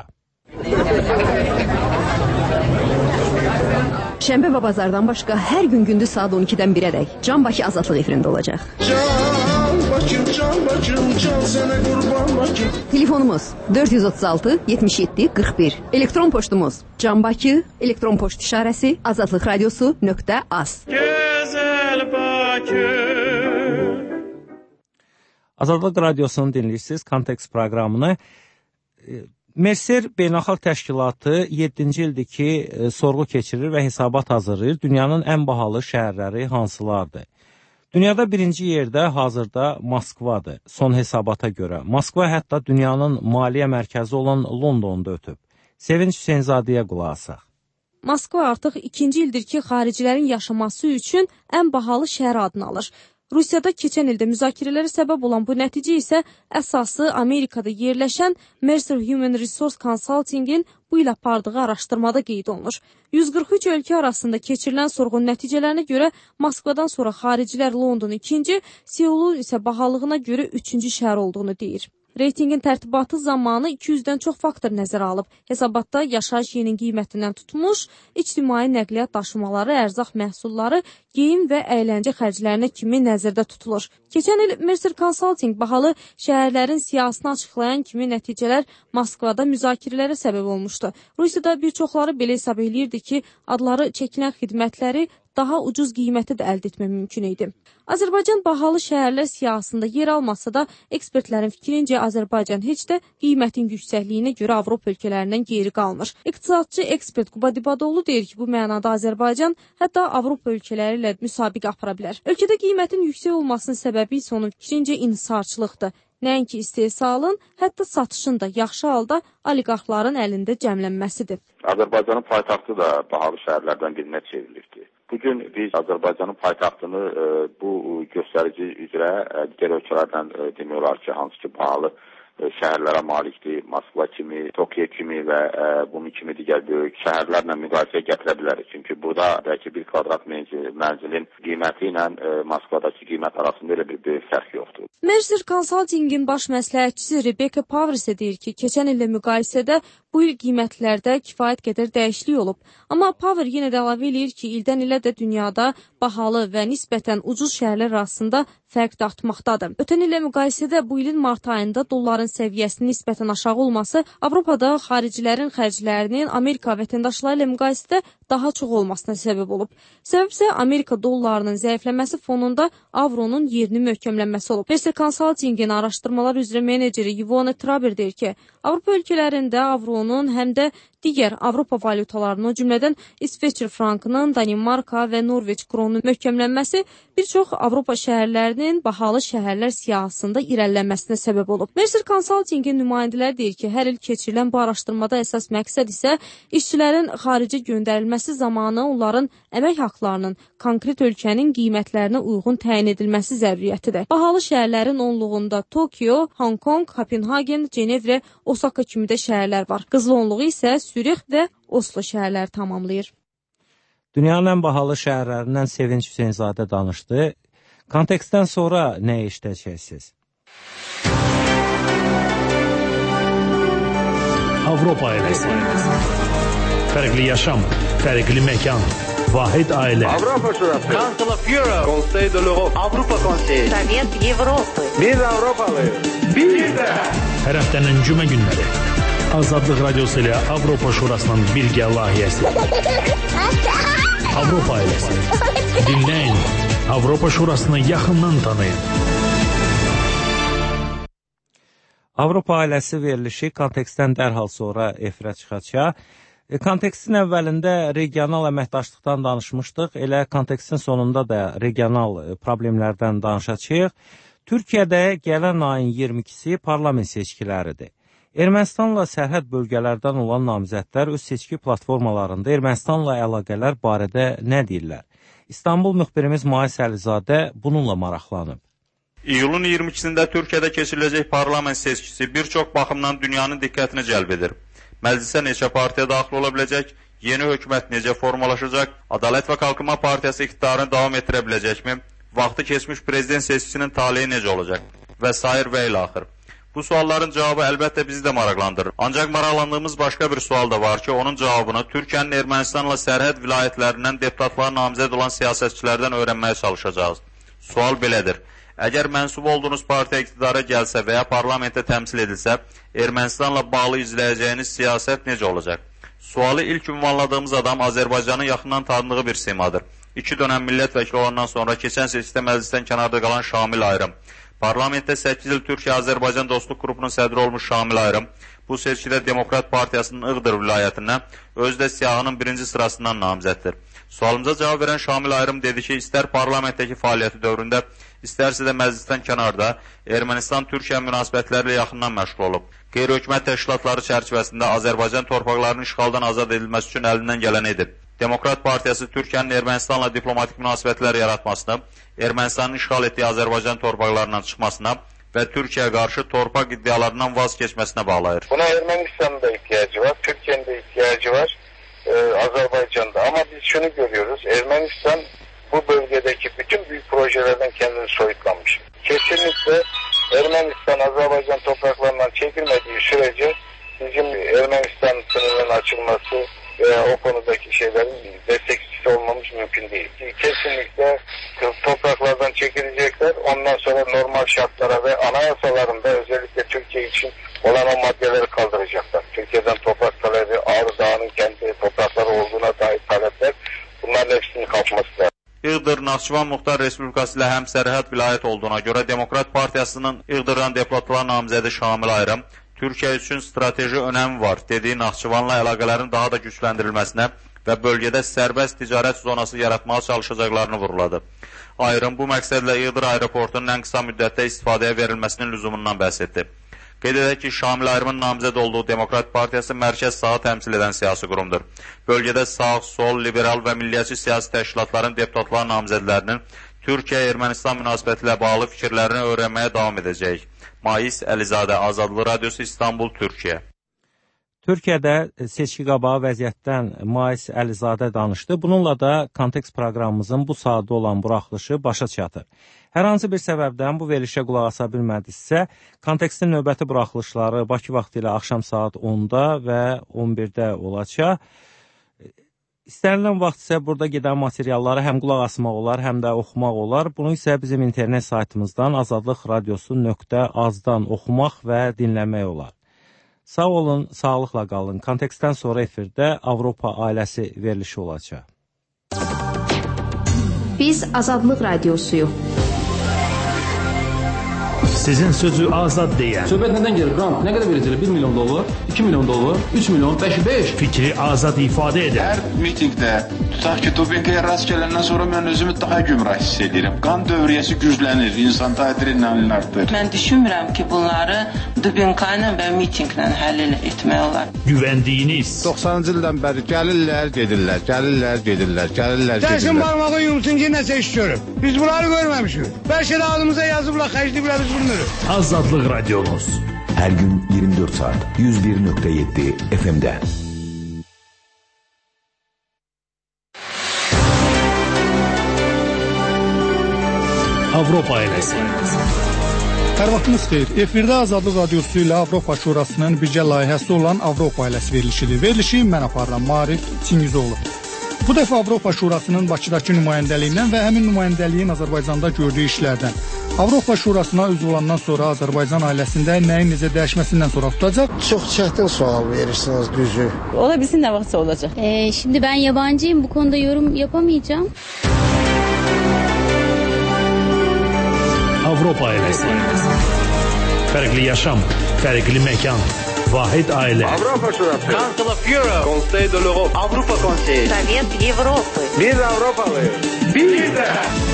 Şənbə və bazardan başqa hər gün gündüz saat on ikidən birədək Can Bakı Azadlıq efirində olacaq. Can Bakı, Can Bakı, Can sənə qurban Bakı. Telefonumuz dörd yüz otuz altı yetmiş yeddi qırx bir. Elektron poçtumuz Can Bakı, elektron poçt işarəsi azadlıqradiosu nöqtə az. Gözəl Bakı. Azadlıq Radiosunu dinləyirsiniz, Kontekst proqramını. Mercer Beynəlxalq Təşkilatı yeddinci ildir ki, e, sorğu keçirir və hesabat hazırlayır. Dünyanın ən bahalı şəhərləri hansılardır? Dünyada birinci yerdə hazırda Moskvadır. Son hesabata görə. Moskva hətta dünyanın maliyyə mərkəzi olan Londonda ötüb. Sevinç Hüseynzadəyə qulaq asaq. Moskva artıq ikinci ildir ki, xaricilərin yaşaması üçün ən bahalı şəhər adını alır. Rusiyada keçən ildə müzakirələrə səbəb olan bu nəticə isə əsası Amerikada yerləşən Mercer Human Resource Consulting'in bu il apardığı araşdırmada qeyd olunur. yüz qırx üç ölkə arasında keçirilən sorğunun nəticələrinə görə Moskvadan sonra xaricilər Londonu ikinci, Seulun isə bahalığına görə üçüncü şəhər olduğunu deyir. Reytingin tərtibatı zamanı iki yüzdən çox faktor nəzərə alıb. Hesabatda yaşayış yerinin qiymətindən tutmuş, ictimai nəqliyyat daşımaları, ərzaq məhsulları, geyim və əyləncə xərclərinə kimi nəzərdə tutulur. Keçən il Mercer Consulting bahalı şəhərlərin siyasını açıqlayan kimi nəticələr Moskvada müzakirələrə səbəb olmuşdu. Rusiyada bir çoxları belə hesab edirdi ki, adları çəkilən xidmətləri daha ucuz qiyməti də əldə etmək mümkün idi. Azərbaycan bahalı şəhərlər siyasında yer almasa da, ekspertlərin fikrincə Azərbaycan heç də qiymətin yüksəkliyinə görə Avropa ölkələrindən geri qalmır. İqtisadçı ekspert Quba Dibadoğlu deyir ki, bu mənada Azərbaycan hətta Avropa ölkələri ilə müsabiqə apara bilər. Ölkədə qiymətin yüksək olmasının səbəbi isə onun fikrincə inhisarçılıqdır. Nəinki istehsalın, hətta satışın da yaxşı halda oliqarxların əlində cəmlənməsidir. Azərbaycanın paytaxtı da bahalı şəhərlərdən birinə çevrilirdi. Bugün biz Azərbaycanın paytaxtını e, bu göstərici üzrə e, digər ölkələrdən e, demək olar ki, hansı ki bahalı e, şəhərlərə malikdir. Moskva kimi, Tokyo kimi və e, bunun kimi digər böyük şəhərlərlə müqayisəyə gətirə bilərik. Çünki burada bəlkə bir kvadrat mənzil, mənzilin qiyməti ilə e, Moskvadakı qiymət arasında elə bir böyük fərq yoxdur. Mercer Consulting'in baş məsləhətçisi Rebecca Power isə deyir ki, keçən illə müqayisədə bu il qiymətlərdə kifayət qədər dəyişiklik olub. Amma Power yenə də əlavə eləyir ki, ildən ilə də dünyada bahalı və nisbətən ucuz şəhərlər arasında fərq də artmaqdadır. Ötən illə müqayisədə bu ilin mart ayında dolların vəsaitlərin səviyyəsinin nisbətən aşağı olması Avropada xaricilərin xərclərinin Amerika vətəndaşları ilə müqayisədə daha çox olmasına səbəb olub. Səbəb isə Amerika dollarının zəifləməsi fonunda avronun yerini möhkəmlənməsi olub. Mercer Consulting-in araşdırmalar üzrə meneceri Yvonne Traber deyir ki, Avropa ölkələrində avronun həm də digər Avropa valutalarının, o cümlədən İsveçrə frankının, Danimarka və Norveç kronunun möhkəmlənməsi bir çox Avropa şəhərlərinin bahalı şəhərlər siyahısında irəlilənməsinə səbəb olub. Mercer Consulting-in nümayəndələri deyir ki, hər il keçirilən bu araşdırmada əsas məqsəd isə işçilərin xaricə göndərilməsi zamanı onların əmək haqlarının konkret ölkənin qiymətlərinə uyğun təyin edilməsi zəruriyyətidir. Bahalı şəhərlərin onluğunda Tokyo, Hong Kong, Kopenhagen, Cenevrə, Osaka kimi də şəhərlər var. Qızıl onluğu isə Sürix və Oslo şəhərləri tamamlayır. Dünyanın ən bahalı şəhərlərindən Sevinç Hüseynzadə danışdı. Kontekstdən sonra nə işləyəcəksiniz? Avropa ailəsi. Fərqli yaşam, fərqli məkan, vahid ailə. Avropa Şurası. Council of Europe. Conseil de l'Europe. Avropa Konseyi. Sovet Avropa. Biz Avropalıyıq. Biz də. Hər həftənin cümə günləri. Azadlıq Radiosu ilə Avropa Şurasının birgə layihəsi. Avropa ailəsi. Dinləyin. Avropa Şurasını yaxından tanıyın. Avropa ailəsi verilişi kontekstdən dərhal sonra efirə çıxacaq. Kontekstin əvvəlində regional əməkdaşlıqdan danışmışdıq. Elə kontekstin sonunda da regional problemlərdən danışacağıq. Türkiyədə gələn ayın iyirmi ikisi parlament seçkiləridir. Ermənistanla sərhəd bölgələrdən olan namizədlər öz seçki platformalarında Ermənistanla əlaqələr barədə nə deyirlər? İstanbul müxbirimiz Mais Əlizadə bununla maraqlanıb. İyulun iyirmi ikisində Türkiyədə keçiriləcək parlament seçkisi bir çox baxımdan dünyanın diqqətini cəlb edir. Məclisə neçə partiya daxil ola biləcək, yeni hökumət necə formalaşacaq, Ədalət və Qalkınma Partiyası iqtidarını davam etdirə biləcəkmi, vaxtı keçmiş prezident seçkisinin taleyi necə olacaq və sair və ilə axır. Bu sualların cavabı əlbəttə bizi də maraqlandırır. Ancaq maraqlandığımız başqa bir sual da var ki, onun cavabını Türkiyənin Ermənistanla sərhəd vilayətlərindən deputatlar namizəd olan siyasətçilərdən öyrənməyə çalışacağız. Sual belədir. Əgər mənsub olduğunuz partiya iqtidara gəlsə və ya parlamentdə təmsil edilsə, Ermənistanla bağlı izləyəcəyiniz siyasət necə olacaq? Sualı ilk ünvanladığımız adam Azərbaycanın yaxından tanıdığı bir simadır. İki dönəm millət vəkili olandan sonra keçən seçkidə məclisdən kənarda qalan Şamil Ayrım. Parlamentdə səkkiz il Türkiyə-Azərbaycan Dostluq Qrupunun sədri olmuş Şamil Ayrım, bu seçkidə Demokrat Partiyasının Iğdır vilayətindən, özü də siyahının birinci sırasından namizəddir. Sualımıza cavab verən Şamil Ayrım dedi ki, istər parlamentdəki fəaliyyəti dövründə, istərsə də məclisdən kənarda Ermənistan-Türkiyə münasibətləri ilə yaxından məşğul olub. Qeyri-hökumət təşkilatları çərçivəsində Azərbaycan torpaqlarının işğaldan azad edilməsi üçün əlindən gələni edib. Demokrat Partiyası Türkiyənin Ermənistanla diplomatik münasibətlər yaratmasını, Ermənistanın işğal etdiyi Azərbaycan torpaqlarından çıxmasına və Türkiyəyə qarşı torpaq iddialarından vaz keçməsinə bağlayır. Buna Ermənistanın da ihtiyacı var, Türkiye'nin de ihtiyacı var, e, Azerbaycan'da. Ama biz şunu görüyoruz, Ermənistan bu bölgedeki bütün büyük projelerden kendini soyutlanmış. Kesinlikle Ermənistan Azerbaycan topraklarından çekilmediği sürece bizim Ermənistan sınırının açılması veya o konudaki şeylerin destekçisi olmamız mümkün değil. Kesinlikle topraklardan çekilecekler. Ondan sonra normal şartlara ve anayasalarında özellikle Türkiye için olan o maddeleri kaldıracaklar. Türkiye'den toprak talebi, Ağrı Dağı'nın kendi toprakları olduğuna dair talepler, bunların hepsini kalkması lazım. İğdır Naxçıvan Muxtar Respublikası ilə həm sərhəd vilayət olduğuna görə Demokrat Partiyasının İğdırdan deputatlar namizədi Şamil Ayrım, Türkiyə üçün strateji önəmi var dediyi Naxçıvanla əlaqələrin daha da gücləndirilməsinə və bölgədə sərbəst ticarət zonası yaratmağa çalışacaqlarını vuruladı. Ayrım bu məqsədlə İğdır aeroportunun ən qısa müddətdə istifadəyə verilməsinin lüzumundan bəhs etdi. Qeyd edək ki, Şamil Ayrımın namizəd olduğu Demokrat Partiyası mərkəz sağı təmsil edən siyasi qurumdur. Bölgədə sağ, sol, liberal və milliyyətçi siyasi təşkilatların deputatlar namizədlərinin Türkiyə-Ermənistan münasibəti ilə bağlı fikirlərini öyrənməyə davam edəcəyik. Mais Əlizadə, Azadlıq Radiosu, İstanbul, Türkiyə. Türkiyədə seçki qabağı vəziyyətdən Mais Əlizadə danışdı. Bununla da kontekst proqramımızın bu saatda olan buraxılışı başa çatır. Hər hansı bir səbəbdən bu verilişə qulaq asa bilmədinizsə, kontekstin növbəti buraxılışları Bakı vaxtı ilə axşam saat onda və on birdə olacaq. İstənilən vaxt isə burada gedən materialları həm qulaq asmaq olar, həm də oxumaq olar. Bunu isə bizim internet saytımızdan azadlıq radiosu nöqtə azdan oxumaq və dinləmək olar. Sağ olun, sağlıqla qalın. Kontekstdən sonra efirdə Avropa ailəsi verilişi olacaq. Biz Azadlıq Radiosuyuq. Sizin sözü azad deyən. Söhbət nədən gəlir? Grant nə qədər verəcəklər? bir milyon dollar, iki milyon dollar, üç milyon, beş, beş. Fikri azad ifadə edən. Hər mitingdə, tutaq ki, dopinqaya rast gələndən sonra mən özümü daha gümrah hiss edirəm. Qan dövriyyəsi güclənir, insanda adrenalin artır. Mən düşünmürəm ki, bunları dopinqa ilə və mitinqlə həll etmək olar. Güvəndiyiniz. doxsanıncı ildən bəri gəlirlər, gedirlər, gəlirlər, gedirlər, gəlirlər, gedirlər. Dəsin barmağı yumsun ki, nəsə iş görür. Biz bunları görməmişik. Bəlkə də adımıza yazıblar, xərcliyiblər, biz bilmirik. Azadlıq Radiomuz. Hər gün iyirmi dörd saat yüz bir nöqtə yeddi F M-də. Avropa ailəsi. Hər vaxtınız xeyir. Efirdə Azadlıq Radiosu ilə Avropa Şurasının birgə layihəsi olan Avropa ailəsi verilişidir. Verilişi mən aparıram, Marif Çingizoğlu. Bu dəfə Avropa Şurasının Bakıdakı nümayəndəliyindən və həmin nümayəndəliyin Azərbaycanda gördüyü işlərdən, Avropa Şurasına üzv olandan sonra Azərbaycan ailəsində nəyin necə dəyişməsindən sonra tutacaq? Çox çətin sual verirsiniz, düzü. Ola bilsin ne vaxtsa olacak. Ee, şimdi ben yabancıyım, bu konuda yorum yapamayacağım. Avropa ailəsi. Fərqli yaşam, fərqli məkan, vahid ailə. Avropa Şurası. Council of Europe. Conseil de l'Europe. Avrupa Konseyi. Sovyet Avropa. Biz Avropalıyız. Biz de.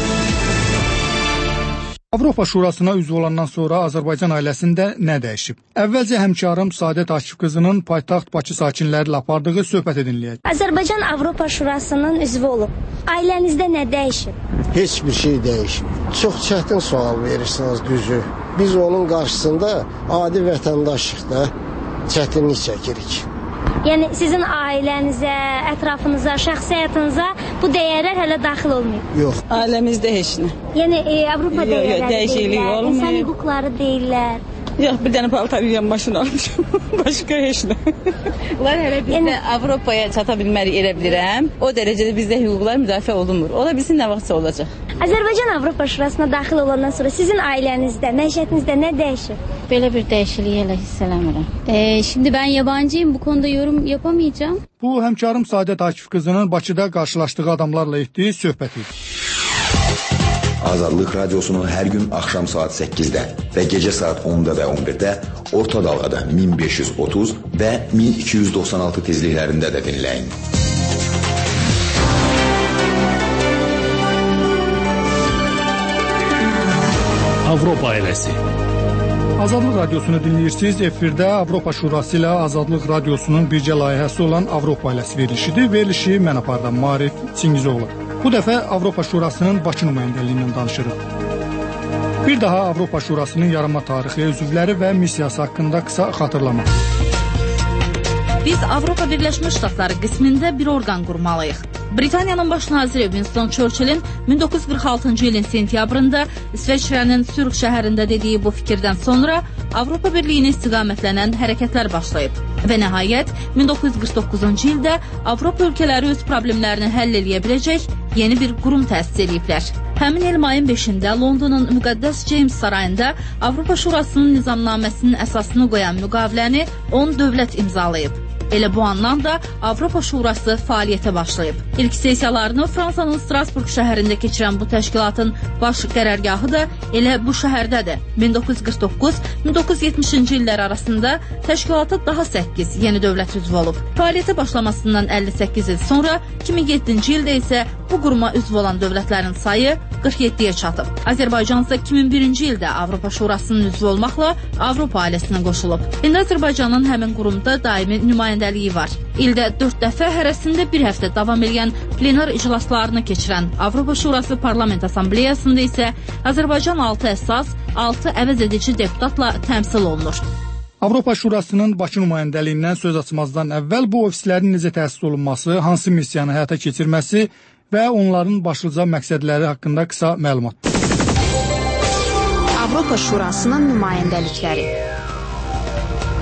Avropa Şurasına üzv olandan sonra Azərbaycan ailəsində nə dəyişib? Əvvəlcə həmkarım Saadət Akif qızının paytaxt Bakı sakinləri ilə apardığı söhbət edinləyək. Azərbaycan Avropa Şurasının üzvü olub. Ailənizdə nə dəyişib? Heç bir şey dəyişib. Çox çətin sual verirsiniz, düzü. Biz onun qarşısında adi vətəndaşıq da çətinlik çəkirik. Yəni sizin ailənizə, ətrafınıza, şəxsi həyatınıza bu dəyərlər hələ daxil olmayıb? Yox. Ailəmizdə heç nə. Yəni e, Avropa dəyərləri dəyişiklik deyirlər, insan hüquqları deyirlər. Yox, bir dənə paltar yiyən maşın almışım. Başqa heç nə. Bunlar hələ bizdə yəni, Avropaya çata bilmərik elə bilirəm. O dərəcədə bizdə hüquqlar müdafiə olunmur. Ola bilsin nə vaxtsa olacaq. Azərbaycan Avropa Şurasına daxil olandan sonra sizin ailənizdə, məişətinizdə nə dəyişir? Belə bir dəyişikliyi elə hiss eləmirəm. Ee, şimdi ben yabancıyım, bu konuda yorum yapamayacağım. Bu həmkarım Saadət Akif qızının Bakıda qarşılaşdığı adamlarla etdiyi söhbət idi. Azadlıq Radiosunu hər gün axşam saat səkkizdə və gecə saat onda və on birdə orta dalğada min beş yüz otuz və min iki yüz doxsan altı tezliklərində də dinləyin. Avropa ailəsi. Azadlıq Radiosunu dinləyirsiniz. Efirdə Avropa Şurası ilə Azadlıq Radiosunun birgə layihəsi olan Avropa ailəsi verilişidir. Verilişi mən apardım, Marif Çingizoğlu. Bu dəfə Avropa Şurasının Bakı nümayəndəliyindən danışırıq. Bir daha Avropa Şurasının yaranma tarixi, üzvləri və missiyası haqqında qısa xatırlama. Biz Avropa Birləşmiş Ştatları qismində bir orqan qurmalıyıq. Britaniyanın baş naziri Winston Churchill'in min doqquz yüz qırx altıncı ilin sentyabrında İsveçrənin Sürq şəhərində dediyi bu fikirdən sonra Avropa Birliyini istiqamətlənən hərəkətlər başlayıb. Və nəhayət min doqquz yüz qırx doqquzuncu ildə Avropa ölkələri öz problemlərini həll edə biləcək yeni bir qurum təsis ediblər. Həmin il mayın beşində Londonun müqəddəs James sarayında Avropa Şurasının nizamnaməsinin əsasını qoyan müqaviləni on dövlət imzalayıb. Elə bu andan da Avropa Şurası fəaliyyətə başlayıb. İlk sessiyalarını Fransanın Strasburg şəhərində keçirən bu təşkilatın baş qərargahı da elə bu şəhərdədir. min doqquz yüz qırx doqquz - min doqquz yüz yetmişinci illər arasında təşkilata daha səkkiz yeni dövlət üzv olub. Fəaliyyətə başlamasından əlli səkkiz il sonra iki min yeddinci ildə isə bu quruma üzv olan dövlətlərin sayı qırx yeddiyə çatıb. Azərbaycan isə iki min birinci ildə Avropa Şurasının üzvü olmaqla Avropa ailəsinə qoşulub. İndi Azərbaycanın həmin qurumda daimi nümayəndəliyi var. İldə dörd dəfə hərəsində bir həftə davam edən plenar iclaslarını keçirən Avropa Şurası Parlament Assambleyasında isə Azərbaycan altı əsas, altı əvəz edici deputatla təmsil olunur. Avropa Şurasının Bakı nümayəndəliyindən söz açmazdan əvvəl bu ofislərin necə təsis olunması, hansı missiyanı həyata keçirməsi və onların başlıca məqsədləri haqqında qısa məlumat. Avropa Şurasının nümayəndəlikləri.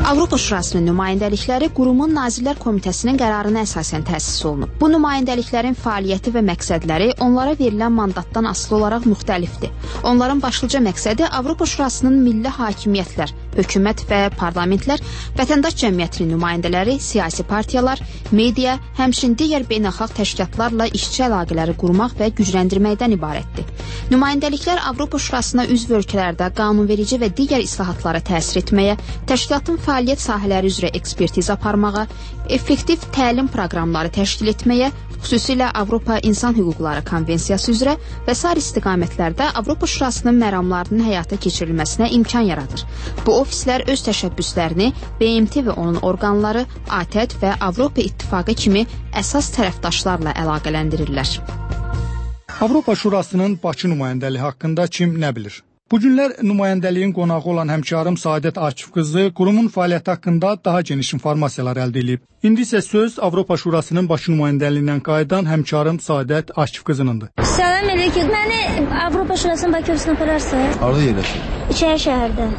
Avropa Şurasının nümayəndəlikləri qurumun Nazirlər Komitəsinin qərarına əsasən təsis olunub. Bu nümayəndəliklərin fəaliyyəti və məqsədləri onlara verilən mandatdan asılı olaraq müxtəlifdir. Onların başlıca məqsədi Avropa Şurasının milli hakimiyyətlər, hökumət və parlamentlər, vətəndaş cəmiyyətinin nümayəndələri, siyasi partiyalar, media, həmçinin digər beynəlxalq təşkilatlarla işçi əlaqələri qurmaq və gücləndirməkdən ibarətdir. Nümayəndəliklər Avropa Şurasına üzv ölkələrdə qanunverici və digər islahatlara təsir etməyə, təşkilatın fəaliyyət sahələri üzrə ekspertiz aparmağa, effektiv təlim proqramları təşkil etməyə, xüsusilə Avropa İnsan Hüquqları Konvensiyası üzrə və sair istiqamətlərdə Avropa Şurasının məramlarının həyata keçirilməsinə imkan yaradır. Bu ofislər öz təşəbbüslərini B M T və onun orqanları, A T E D və Avropa İttifaqı kimi əsas tərəfdaşlarla əlaqələndirirlər. Avropa Şurasının Bakı nümayəndəliyi haqqında kim nə bilir? Bu günlər nümayəndəliyin qonağı olan həmkarım Saadət Akif qızı qurumun fəaliyyəti haqqında daha geniş informasiyalar əldə edib. İndi isə söz Avropa Şurasının Bakı nümayəndəliyindən qayıdan həmkarım Saadət Akif qızınındır. Salam əleykum. Məni Avropa Şurasının Bakı ofisinə apararsınız? Harada yerləşir? İçəri şəhərdə.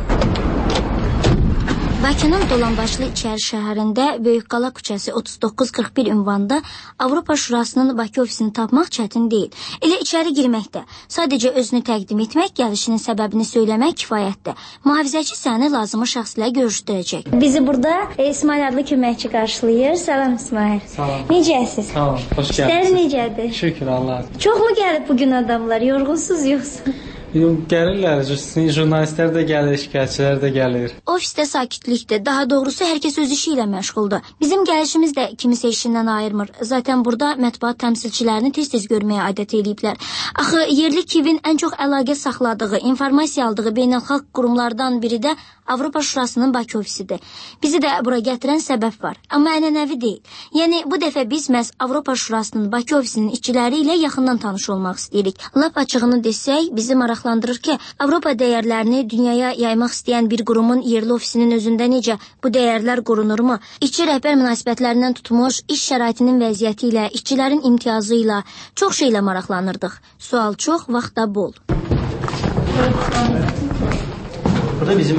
Bakının Dolanbaşlı İçəri şəhərində Böyükqala küçəsi otuz doqquz qırx bir ünvanında Avropa Şurasının Bakı ofisini tapmaq çətin deyil. Elə içəri girməkdə, sadəcə özünü təqdim etmək, gəlişinin səbəbini söyləmək kifayətdir. Mühafizəçi səni lazımı şəxslə görüşdürəcək. Bizi burada İsmail adlı köməkçi qarşılayır. Salam İsmail. Salam. Necəsiz? Salam, xoş gəldiniz. İşlər necədir? Şükür Allah. Çoxmu gəlib bugün adamlar? Yorğunsuz yoxsa? Yox, gəlirlər. Jurnalistlər də gəlir, şikayətçilər də gəlir. Ofisdə sakitlikdir. Daha doğrusu hər kəs öz işi ilə məşğuldur. Bizim gəlişimiz də kimisə işindən ayırmır. Zaten burada mətbuat təmsilçilərini tez-tez görməyə adət ediblər. Axı yerli Kivin ən çox əlaqə saxladığı, informasiya aldığı beynəlxalq qurumlardan biri də Avropa Şurasının Bakı ofisidir. Bizi də bura gətirən səbəb var. Amma ənənəvi deyil. Yəni bu dəfə biz məhz Avropa Şurasının Bakı ofisinin işçiləri ilə yaxından tanış olmaq istəyirik. Lap açığını desək, bizi maraqlandırır ki, Avropa dəyərlərini dünyaya yaymaq istəyən bir qurumun yerli ofisinin özündə necə bu dəyərlər qorunurmu? İşçi rəhbər münasibətlərindən tutmuş, iş şəraitinin vəziyyəti ilə, işçilərin imtiyazı ilə çox şeylə maraqlanırdıq. Sual çox, vaxt da bol. Burada bizim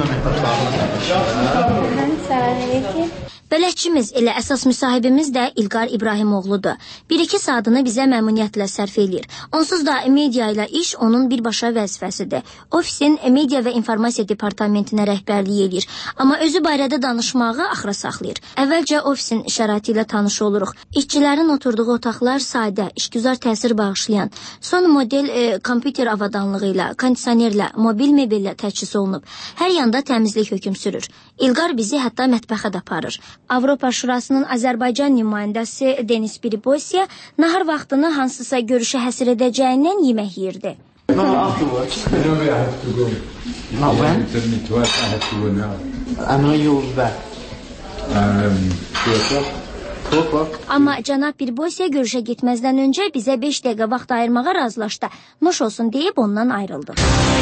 əməkdaşlarımız. Bələdçimiz, elə əsas müsahibimiz də İlqar İbrahimoğludur. Bir-iki saatını bizə məmnuniyyətlə sərf eləyir. Onsuz da media ilə iş onun birbaşa vəzifəsidir. Ofisin media və informasiya departamentinə rəhbərlik eləyir. Amma özü barədə danışmağı axıra saxlayır. Əvvəlcə ofisin şəraiti ilə tanış oluruq. İşçilərin oturduğu otaqlar sadə, işgüzar təsir bağışlayan, son model e, kompüter avadanlığı ilə, kondisionerlə, mobil mebellə təchiz olunub. Hər yanda təmizlik hökm sürür. İlqar bizi hətta mətbəxə də aparır. Avropa Şurasının Azərbaycan nümayəndəsi Denis Biribosiya nahar vaxtını hansısa görüşə həsr edəcəyindən yemək yeyirdi. No, afterwards. No, I have to go. No, when? I have to go now. I know you'll be back. Um, two o'clock. Two o'clock. Amma cənab Biribosiya görüşə getməzdən öncə bizə beş dəqiqə vaxt ayırmağa razılaşdı. Nuş olsun deyib ondan ayrıldı.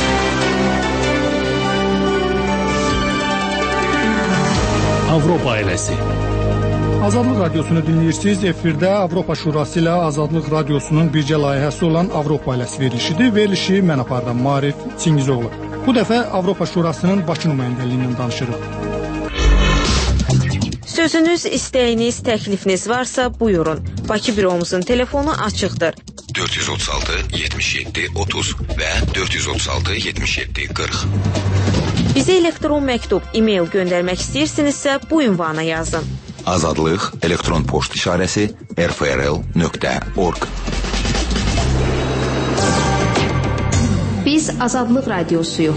Avropa ailəsi. Azadlıq Radiosunu dinləyirsiniz. Efirdə Avropa Şurası ilə Azadlıq Radiosunun bircə layihəsi olan Avropa ailəsi verilişidir. Verilişi mən apardım, Marif Çingizoğlu. Bu dəfə Avropa Şurasının Bakı nümayəndəliyindən danışırıq. Sözünüz, istəyiniz, təklifiniz varsa buyurun. Bakı büromuzun telefonu açıqdır. dörd yüz otuz altı yetmiş yeddi otuz və dörd yüz otuz altı yetmiş yeddi qırx. Bizə elektron məktub, e-mail göndərmək istəyirsinizsə bu ünvana yazın. Azadlıq elektron poçt işarəsi r f r l nöqtə org. Biz Azadlıq Radiosuyuq.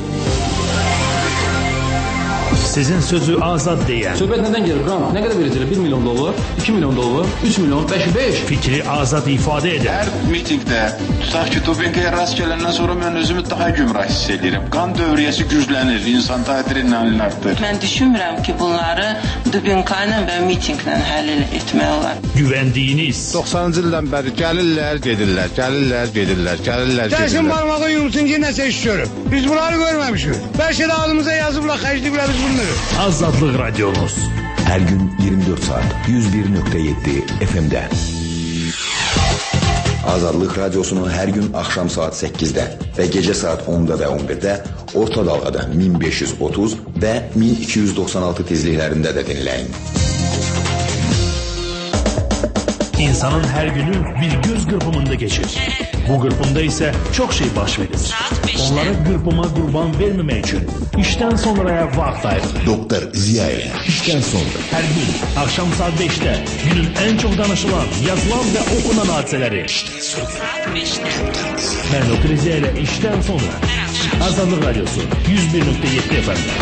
Sizin sözü azad deyən. Söhbət nədən gelir? Qram, nə qədər verəcəklər? bir milyon dollar, iki milyon dollar, üç milyon, beş, beş. Fikri azad ifadə edən. Hər mitingdə, tutaq ki, Dubinkaya rast gələndən sonra mən özümü daha gümrah hiss edirəm. Qan dövriyyəsi güclənir, insan adrenalin artır. Mən düşünmürəm ki, bunları Dubinka ilə və mitinglə həll etmək olar. Güvəndiyiniz. doxsanıncı ildən bəri gəlirlər, gedirlər, gəlirlər, gedirlər, gəlirlər, gedirlər. Gəlsin barmağı yumsun ki, nəsə iş görür. Biz bunları görməmişik. Bəlkə də ağlımıza yazıblar, xərcliyiblər biz bunu. Azadlıq Radiomuz. Hər gün iyirmi dörd saat yüz bir nöqtə yeddi F M-də. Azadlıq radiosunu hər gün axşam saat səkkizdə və gecə saat onda və on birdə orta dalğada min beş yüz otuz və min iki yüz doxsan altı tezliklərində də dinləyin. İnsanın hər günü bir göz qırpımında geçir. Bu qırpımda isə çox şey baş verir. Onları qırpıma qurban verməmək üçün işdən sonraya vaxt ayırır. Doktor Ziya ilə işdən sonra. Hər gün axşam saat beşdə günün ən çox danışılan, yazılan və okunan hadisələri. Mən Doktor Ziya ilə işdən sonra. Azadlıq Radyosu yüz bir nöqtə yeddi F M'.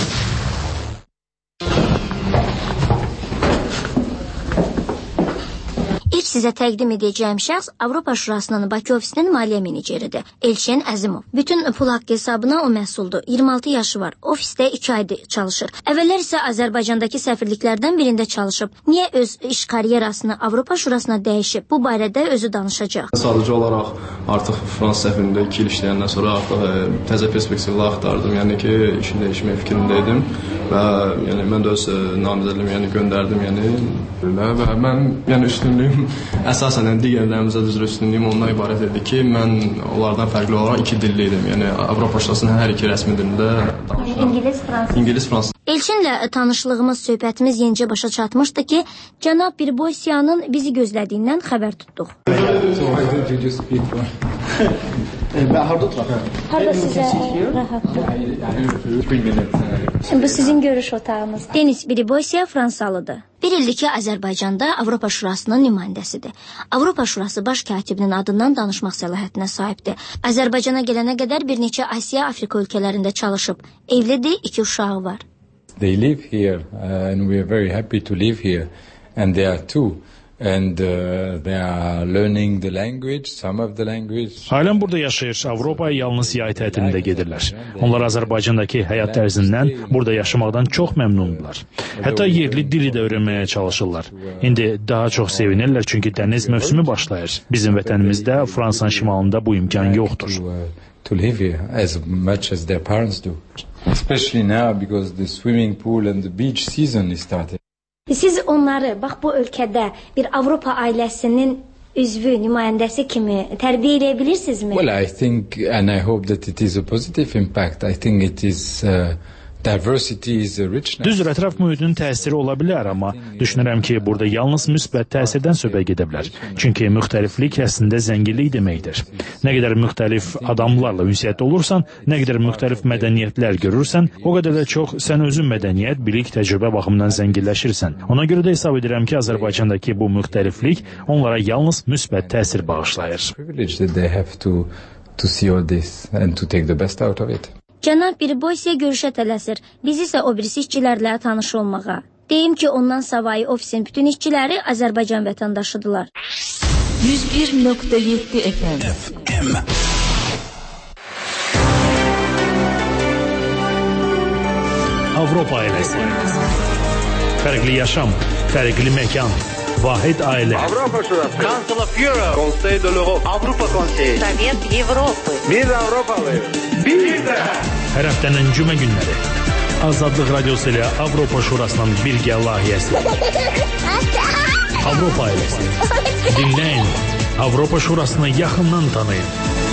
İlk sizə təqdim edəcəyim şəxs Avropa Şurasının Bakı ofisinin maliyyə meneceridir. Elçin Əzimov. Bütün pul haqqı hesabına o məsuldur. iyirmi altı yaşı var. Ofisdə iki aydır çalışır. Əvvəllər isə Azərbaycandakı səfirliklərdən birində çalışıb. Niyə öz iş karyerasını Avropa Şurasına dəyişib? Bu barədə özü danışacaq. Sadəcə olaraq artıq Fransız səfirliyində iki il işləyəndən sonra artıq e, təzə perspektivlər axtardım. Yəni ki, işi dəyişmək fikrindəydim və yəni mən də öz e, namizədliyimi yəni göndərdim, yəni və mən yəni üstünlüyüm əsasən yəni, digərlərimizə üzrə üstünlüyüm ondan ibarət idi ki, mən onlardan fərqli olaraq iki dilli idim. Yəni Avropa Şurasının hər iki rəsmi dilində danışıram. İngilis, fransız. İngilis, fransız. Elçinlə tanışlığımız, söhbətimiz yenicə başa çatmışdı ki, cənab Birboysiyanın bizi gözlədiyindən xəbər tutduq. Harda oturaq? Harda sizə rahatdır? Şimdi bu sizin görüş otağınız. Deniz Birboysiya Fransalıdır. Bir ildir ki, Azərbaycanda Avropa Şurasının nümayəndəsidir. Avropa Şurası baş katibinin adından danışmaq səlahiyyətinə sahibdir. Azərbaycana gələnə qədər bir neçə Asiya, Afrika ölkələrində çalışıb. Evlidir, iki uşağı var. They live here uh, and we are very happy to live here and they are too. And uh, they are learning the language, some of the language. Ailəm burada yaşayır. Avropaya yalnız yay tətilində gedirlər. Onlar Azərbaycandakı həyat tərzindən, burada yaşamaqdan çox məmnundurlar. Hətta yerli dili də öyrənməyə çalışırlar. İndi daha çox sevinirlər çünki dəniz mövsümü başlayır. Bizim vətənimizdə Fransanın şimalında bu imkan yoxdur. To live here as much as their parents do. Especially now because the swimming pool and the beach season is started. Siz onları, bax bu ölkədə bir Avropa ailəsinin üzvü, nümayəndəsi kimi tərbiyə edə bilirsinizmi? Well, I think and I hope that it is a positive impact. I think it is uh, diversity is a richness. Düzdür, ətraf mühitin təsiri ola bilər, amma düşünürəm ki, burada yalnız müsbət təsirdən söhbət gedə bilər. Çünki müxtəliflik əslində zənginlik deməkdir. Nə qədər müxtəlif adamlarla ünsiyyətdə olursan, nə qədər müxtəlif mədəniyyətlər görürsən, o qədər də çox sən özün mədəniyyət, bilik, təcrübə baxımından zənginləşirsən. Ona görə də hesab edirəm ki, Azərbaycandakı bu müxtəliflik onlara yalnız müsbət təsir bağışlayır. Cənab Birboysiya görüşə tələsir. Biz isə o birisi işçilərlə tanış olmağa. Deyim ki, ondan savayı ofisin bütün işçiləri Azərbaycan vətəndaşıdırlar. yüz bir nöqtə yeddi F M. Avropa ailəsi. Fərqli yaşam, fərqli məkan, vahid ailə. Avropa Şurası. Council of Europe. Conseil de l'Europe. Avropa Konseyi. Sovet Avropa. Biz Avropalıyıq. Biz də. Hər həftənin cümə günləri. Azadlıq Radyosu ilə Avropa Şurasının birgə layihəsi. Avropa ailəsi. Dinləyin. Avropa Şurasını yaxından tanıyın.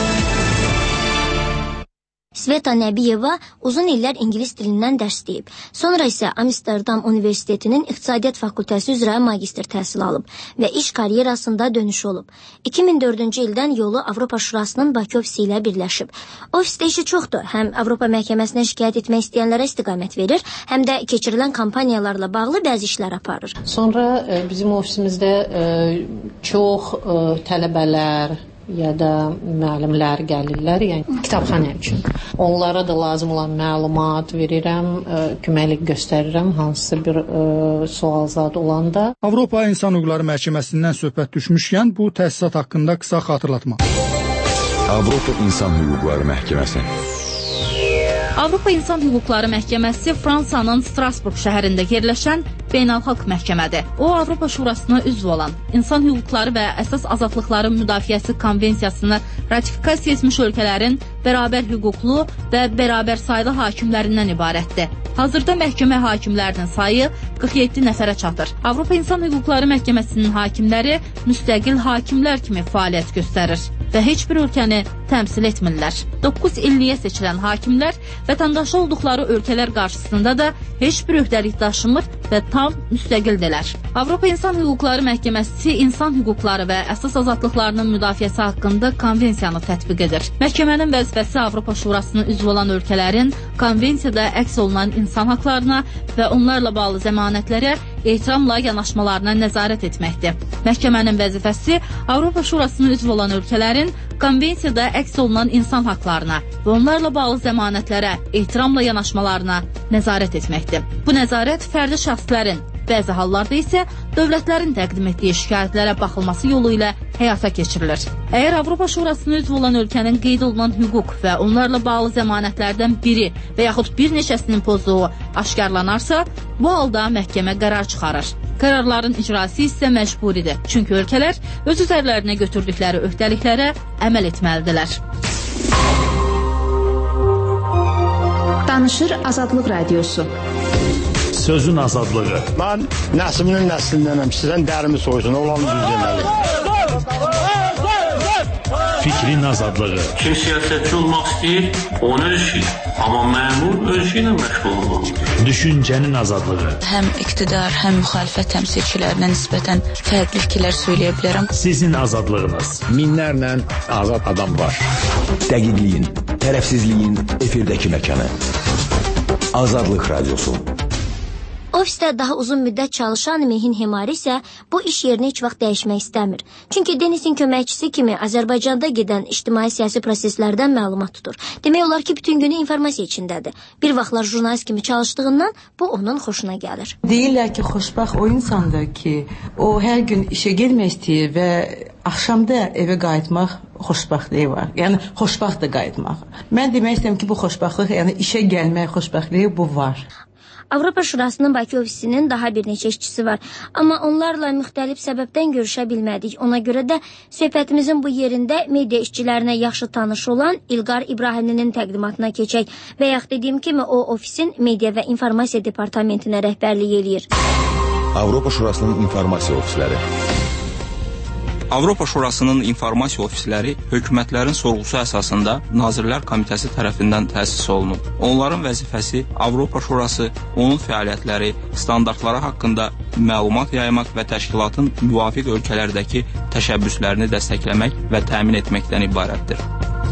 Sveta Nəbiyeva uzun illər ingilis dilindən dərs deyib. Sonra isə Amsterdam Universitetinin İqtisadiyyat Fakültəsi üzrə magistr təhsil alıb və iş karyerasında dönüş olub. iki min dördüncü ildən yolu Avropa Şurasının Bakı ofisi ilə birləşib. Ofisdə işi çoxdur. Həm Avropa məhkəməsinə şikayət etmək istəyənlərə istiqamət verir, həm də keçirilən kampaniyalarla bağlı bəzi işlər aparır. Sonra e, bizim ofisimizdə e, çox e, tələbələr ya da müəllimlər gəlirlər, yəni kitabxana üçün. Onlara da lazım olan məlumat verirəm, ə, köməklik göstərirəm hansısa bir ə, sual zad olanda. Avropa İnsan Hüquqları Məhkəməsindən söhbət düşmüşkən bu təsisat haqqında qısa xatırlatma. Avropa İnsan Hüquqları Məhkəməsi. Avropa İnsan Hüquqları Məhkəməsi Fransanın Strasburq şəhərində yerləşən beynəlxalq məhkəmədir. O, Avropa Şurasına üzv olan İnsan Hüquqları və Əsas Azadlıqları Müdafiəsi Konvensiyasını ratifikasiya etmiş ölkələrin bərabər hüquqlu və bərabər saylı hakimlərindən ibarətdir. Hazırda məhkəmə hakimlərinin sayı qırx yeddi nəfərə çatır. Avropa İnsan Hüquqları Məhkəməsinin hakimləri müstəqil hakimlər kimi fəaliyyət göstərir və heç bir ölkəni təmsil etmirlər. doqquz illiyə seçilən hakimlər vətəndaşı olduqları ölkələr qarşısında da heç bir öhdəlik daşımır və tam müstəqildirlər. Avropa İnsan Hüquqları Məhkəməsi insan hüquqları və əsas azadlıqlarının müdafiəsi haqqında konvensiyanı tətbiq edir. Məhkəmənin vəzifəsi Avropa Şurasına üzv olan ölkələrin konvensiyada əks olunan insan haqlarına və onlarla bağlı zəmanətlərə ehtiramla yanaşmalarına nəzarət etməkdir. Məhkəmənin vəzifəsi Avropa Şurasına üzv olan ölkələrin konvensiyada əks olunan insan haqlarına və onlarla bağlı zəmanətlərə ehtiramla yanaşmalarına nəzarət etməkdir. Bu nəzarət fərdi şəxslərin, bəzi hallarda isə dövlətlərin təqdim etdiyi şikayətlərə baxılması yolu ilə həyata keçirilir. Əgər Avropa Şurasına üzv olan ölkənin qeyd olunan hüquq və onlarla bağlı zəmanətlərdən biri və yaxud bir neçəsinin pozduğu aşkarlanarsa, bu halda məhkəmə qərar çıxarır. Qərarların icrası isə məcburidir. Çünki ölkələr öz üzərlərinə götürdükləri öhdəliklərə əməl etməlidirlər. Danışır Azadlıq Radiosu. Sözün azadlığı. Mən nəslinin nəslindənəm. Sizdən dərimi soysun, olanı düz deməli. Fikrin azadlığı. Kim siyasətçi olmaq istəyir, onu öz işi. Amma məmur öz işi ilə məşğul olmalıdır. Düşüncənin azadlığı. Həm iqtidar, həm müxalifət təmsilçilərinə nisbətən fərqli fikirlər söyləyə bilərəm. Sizin azadlığınız. Minlərlə azad adam var. Dəqiqliyin, tərəfsizliyin efirdəki məkanı. Azadlıq Radiosu. Ofisdə daha uzun müddət çalışan Mehin Hemari isə bu iş yerini heç vaxt dəyişmək istəmir. Çünki Denisin köməkçisi kimi Azərbaycanda gedən ictimai-siyasi proseslərdən məlumat tutur. Demək olar ki, bütün günü informasiya içindədir. Bir vaxtlar jurnalist kimi çalışdığından bu onun xoşuna gəlir. Deyirlər ki, xoşbaxt o insandır ki, o hər gün işə getmək istəyir və axşamda evə qayıtmaq xoşbəxtliyi var. Yəni, xoşbaxt da qayıtmaq. Mən demək istəyirəm ki, bu xoşbəxtlik, yəni işə gəlmək xoşbəxtliyi bu var. Avropa Şurasının Bakı ofisinin daha bir neçə işçisi var. Amma onlarla müxtəlif səbəbdən görüşə bilmədik. Ona görə də söhbətimizin bu yerində media işçilərinə yaxşı tanış olan İlqar İbrahimlinin təqdimatına keçək. Və yaxud dediyim kimi o ofisin media və informasiya departamentinə rəhbərlik eləyir. Avropa Şurasının informasiya ofisləri. Avropa Şurasının informasiya ofisləri hökumətlərin sorğusu əsasında Nazirlər Komitəsi tərəfindən təsis olunub. Onların vəzifəsi Avropa Şurası, onun fəaliyyətləri, standartları haqqında məlumat yaymaq və təşkilatın müvafiq ölkələrdəki təşəbbüslərini dəstəkləmək və təmin etməkdən ibarətdir.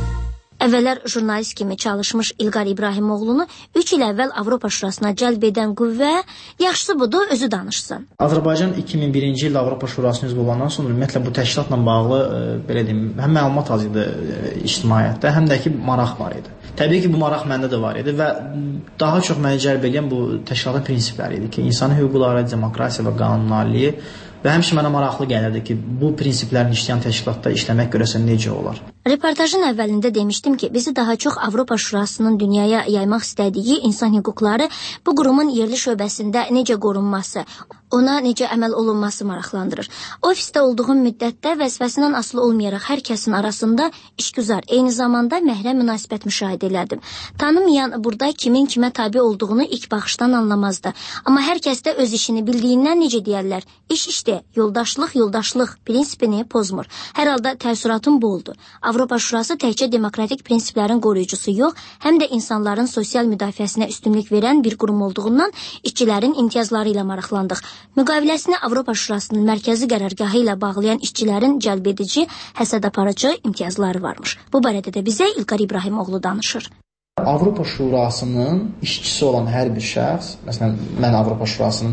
Əvvəllər jurnalist kimi çalışmış İlqar İbrahimoğlunu üç il əvvəl Avropa Şurasına cəlb edən qüvvə, yaxşısı budur, özü danışsın. Azərbaycan iki min birinci ildə Avropa Şurasına üzv olandan sonra ümumiyyətlə bu təşkilatla bağlı e, belə deyim, həm məlumat az idi e, ictimaiyyətdə, həm də ki maraq var idi. Təbii ki, bu maraq məndə də var idi və daha çox məni cəlb edən bu təşkilatın prinsipləri idi ki, insan hüquqları, demokrasiya və qanunaliliyi və həmçinin mənə maraqlı gəlirdi ki, bu prinsiplərin işləyən təşkilatda işləmək görəsən necə olar. Reportajın əvvəlində demişdim ki, bizi daha çox Avropa Şurasının dünyaya yaymaq istədiyi insan hüquqları bu qurumun yerli şöbəsində necə qorunması, ona necə əməl olunması maraqlandırır. Ofisdə olduğum müddətdə vəzifəsindən asılı olmayaraq hər kəsin arasında işgüzar, eyni zamanda məhrəm münasibət müşahidə elədim. Tanımayan burada kimin kimə tabi olduğunu ilk baxışdan anlamazdı. Amma hər kəs də öz işini bildiyindən necə deyərlər, iş işdə yoldaşlıq, yoldaşlıq prinsipini pozmur. Hər halda təəssüratım bu oldu. Avropa Şurası təkcə demokratik prinsiplərin qoruyucusu yox, həm də insanların sosial müdafiəsinə üstünlük verən bir qurum olduğundan işçilərin imtiyazları ilə maraqlandıq. Müqaviləsini Avropa Şurasının mərkəzi qərargahı ilə bağlayan işçilərin cəlbedici, həsəd aparıcı imtiyazları varmış. Bu barədə də bizə İlqar İbrahimoğlu danışır. Avropa Şurasının işçisi olan hər bir şəxs, məsələn, mən Avropa Şurasının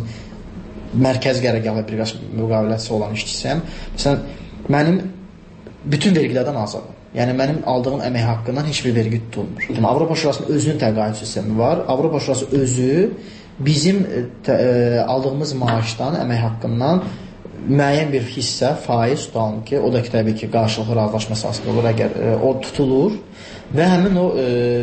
mərkəz qərargahı bir müqaviləsi olan işçisiyəm. Məsələn, mənim bütün vergilərdən azadam. Yəni, mənim aldığım əmək haqqından heç bir vergi tutulmur. Yəni, Avropa Şurasının özünün təqaüd sistemi var. Avropa Şurası özü bizim tə, e, aldığımız maaşdan, əmək haqqından müəyyən bir hissə, faiz tutalım ki, o da ki, təbii ki, qarşılıqlı razılaşma əsasında olur, əgər e, o tutulur və həmin o e,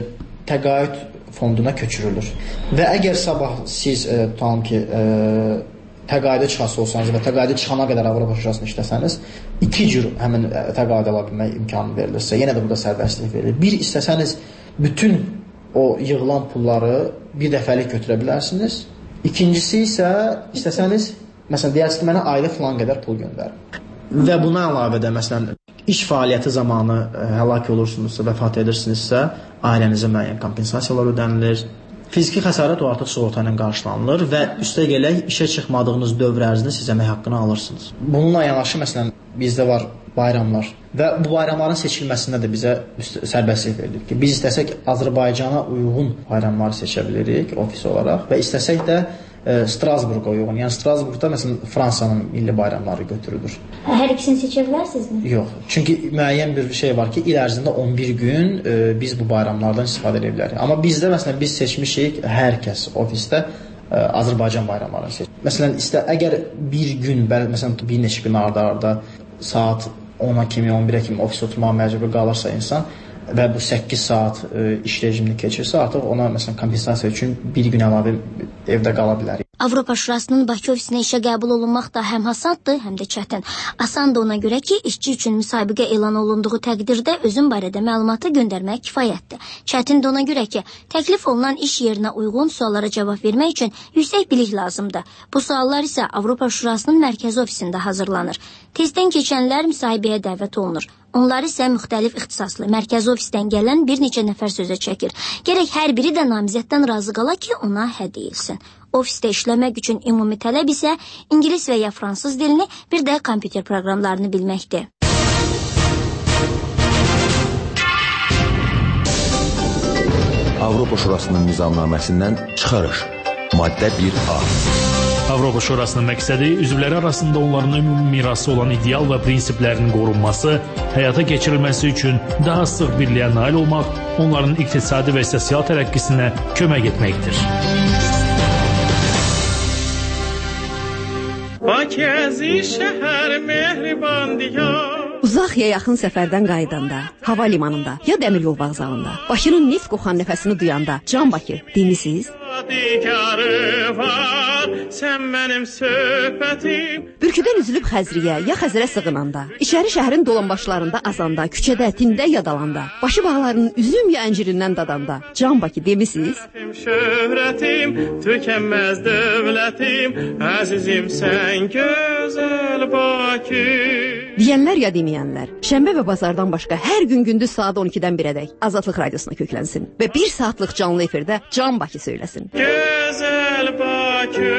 təqaüd fonduna köçürülür. Və əgər sabah siz e, tutalım ki, e, təqaüdə çıxası olsanız və təqaüdə çıxana qədər Avropa Şurasında işləsəniz, iki cür həmin təqaüd ala bilmək imkanı verilirsə, yenə də burada sərbəstlik verilir. Bir, istəsəniz bütün o yığılan pulları bir dəfəlik götürə bilərsiniz. İkincisi isə istəsəniz, məsələn, deyərsiniz ki, mənə aylıq filan qədər pul göndərin. Və buna əlavə də, məsələn, iş fəaliyyəti zamanı həlak olursunuzsa, vəfat edirsinizsə, ailənizə müəyyən kompensasiyalar ödənilir. Fiziki xəsarət o artıq sığorta ilə qarşılanılır və üstə gələk işə çıxmadığınız dövr ərzində siz əmək haqqını alırsınız. Bununla yanaşı, məsələn, bizdə var bayramlar və bu bayramların seçilməsində də bizə sərbəstlik verilir ki, biz istəsək Azərbaycana uyğun bayramları seçə bilirik ofis olaraq və istəsək də e, Strasburqa uyğun. Yəni Strasburqda məsələn Fransanın milli bayramları götürülür. Hər ikisini seçə bilərsinizmi? Yox. Çünki müəyyən bir şey var ki, il ərzində on bir gün e, biz bu bayramlardan istifadə edə bilərik. Amma bizdə məsələn biz seçmişik hər kəs ofisdə e, Azərbaycan bayramlarını seçir. Məsələn, istə əgər bir gün, bəli, məsələn bir neçə gün arda-arda saat ona kimi, on birə kimi ofis oturmağa məcbur qalırsa insan və bu səkkiz saat e, iş rejimini keçirsə, artıq ona məsələn kompensasiya üçün bir gün əlavə evdə qala bilər. Avropa Şurasının Bakı ofisinə işə qəbul olunmaq da həm asandır, həm də çətin. Asan da ona görə ki, işçi üçün müsabiqə elan olunduğu təqdirdə özün barədə məlumatı göndərmək kifayətdir. Çətin də ona görə ki, təklif olunan iş yerinə uyğun suallara cavab vermək üçün yüksək bilik lazımdır. Bu suallar isə Avropa Şurasının mərkəzi ofisində hazırlanır. Testdən keçənlər müsahibəyə dəvət olunur. Onlar isə müxtəlif ixtisaslı mərkəzi ofisdən gələn bir neçə nəfər sözə çəkir. Gərək hər biri də namizəddən razı qala ki, ona hə deyilsin. Ofisdə işləmək üçün ümumi tələb isə ingilis və ya fransız dilini, bir də kompüter proqramlarını bilməkdir. Avropa Şurasının nizamnaməsindən çıxarış. Maddə bir A. Avropa Şurasının məqsədi üzvləri arasında onların ümumi mirası olan ideal və prinsiplərinin qorunması, həyata keçirilməsi üçün daha sıx birliyə nail olmaq, onların iqtisadi və sosial tərəqqisinə kömək etməkdir. Bakəzi şəhər mehriban diyar. Uzaq ya yaxın səfərdən qayıdanda, hava limanında ya dəmir yol vağzalında, Bakının neft qoxan nəfəsini duyanda, Can Bakı demisiz? Var, sən mənim söhbətim. Bürküdən üzülüb Xəzriyə ya Xəzərə sığınanda, içəri şəhərin dolanbaşlarında azanda, küçədə, tində yadalanda, Bakı bağlarının üzüm ya əncirindən dadanda, Can Bakı demisiz? Şöhrətim, tükənməz dövlətim, əzizim sən gözəl Bakı. Deyənlər ya deməyənlər, şənbə və bazardan başqa hər gün gündüz saat on ikidən birədək Azadlıq Radiosuna köklənsin və bir saatlıq canlı efirdə Can Bakı söyləsin. Gözəl Bakı.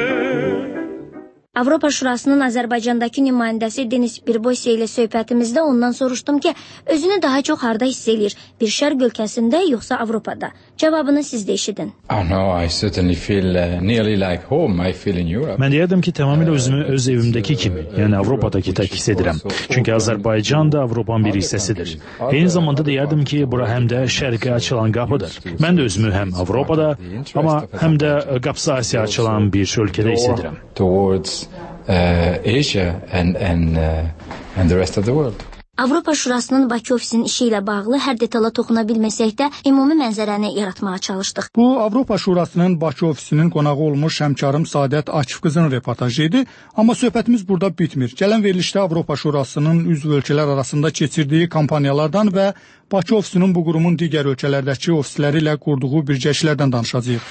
Avropa Şurasının Azərbaycandakı nümayəndəsi Denis Birboyse ilə söhbətimizdə ondan soruşdum ki, özünü daha çox harda hiss edir? Bir şərq ölkəsində yoxsa Avropada? Cavabını siz də eşidin. Oh no, I certainly feel uh, nearly like home. I feel in Europe. Mən deyərdim ki, tamamilə özümü öz evimdəki kimi, yəni Avropadakı tək hiss edirəm. Çünki Azərbaycan da Avropanın bir hissəsidir. Eyni zamanda deyərdim ki, bura həm də şərqə açılan qapıdır. Mən də özümü həm Avropada, amma həm də qapısı Asiya açılan bir ölkədə hiss edirəm. Towards uh, Asia and and uh, and the rest of the world. Avropa Şurasının Bakı ofisinin işi ilə bağlı hər detala toxuna bilməsək də ümumi mənzərəni yaratmağa çalışdıq. Bu Avropa Şurasının Bakı ofisinin qonağı olmuş həmkarım Saadət Akif qızın reportajı idi. Amma söhbətimiz burada bitmir. Gələn verilişdə Avropa Şurasının üzv ölkələr arasında keçirdiyi kampaniyalardan və Bakı ofisinin bu qurumun digər ölkələrdəki ofisləri ilə qurduğu birgə işlərdən danışacağıq.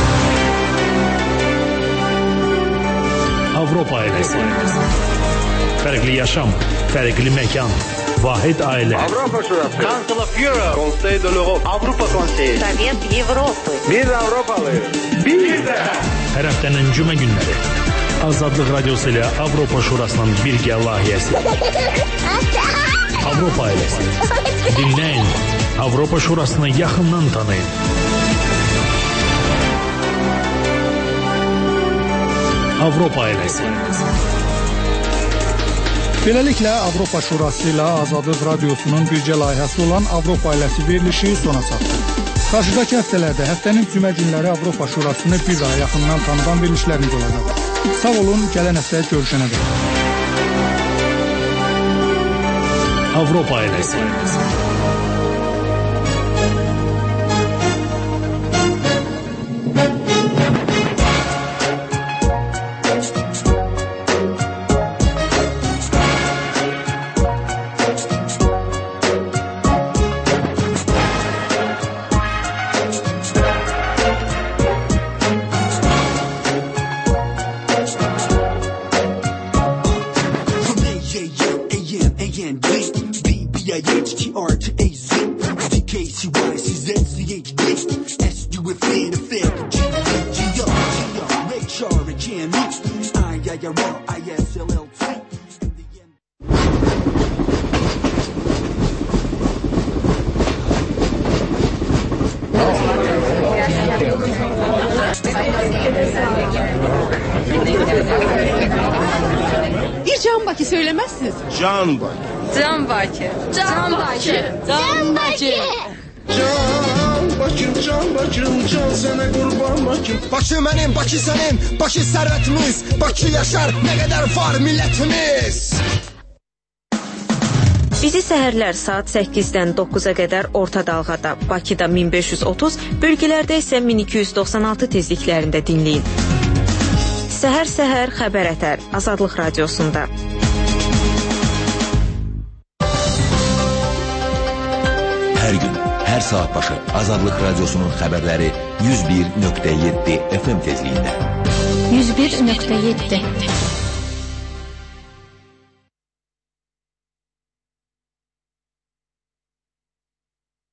Avropa ailəsi. Fərqli yaşam, fərqli məkan, vahid ailə. Avropa Şurası. Council of Europe. Conseil de l'Europe. Avropa Konseyi. Sovet Avropa. Biz Avropalıyıq. Biz də. Hər həftənin cümə günləri. Azadlıq Radiosu ilə Avropa Şurasının birgə layihəsi. Avropa ailəsi. Dinləyin. Avropa Şurasını yaxından tanıyın. Avropa ailəsi. Beləliklə, Avropa Şurası ilə Azadlıq Radiosunun birgə layihəsi olan Avropa ailəsi verilişi sona çatdı. Qarşıdakı həftələrdə həftənin cümə günləri Avropa Şurasını bir daha yaxından tanıdan verilişlərimiz olacaq. Sağ olun, gələn həftə görüşənə qədər. Avropa ailəsi. Z C H D S U F A to F G G G Ray Charlie Jam X I I R L I S L L T. Bir Can Bakı söylemezsiniz. Can Bakı. Can Bakı. Can Bakı. Can Bakı. Can Bakım, Can Bakım, Can sana kurban Bakım. Bakı benim, Bakı senin, Bakı servetimiz. Bakı yaşar, ne kadar var milletimiz. Bizi səhərlər saat səkkizdən doqquza qədər orta dalğada, Bakıda min beş yüz otuz, bölgələrdə isə min iki yüz doxsan altı tezliklərində dinləyin. Səhər-səhər xəbər ətər Azadlıq Radiosunda. Hər gün, hər saat başı Azadlıq Radiosunun xəbərləri yüz bir nöqtə yeddi F M tezliyində. yüz bir nöqtə yeddi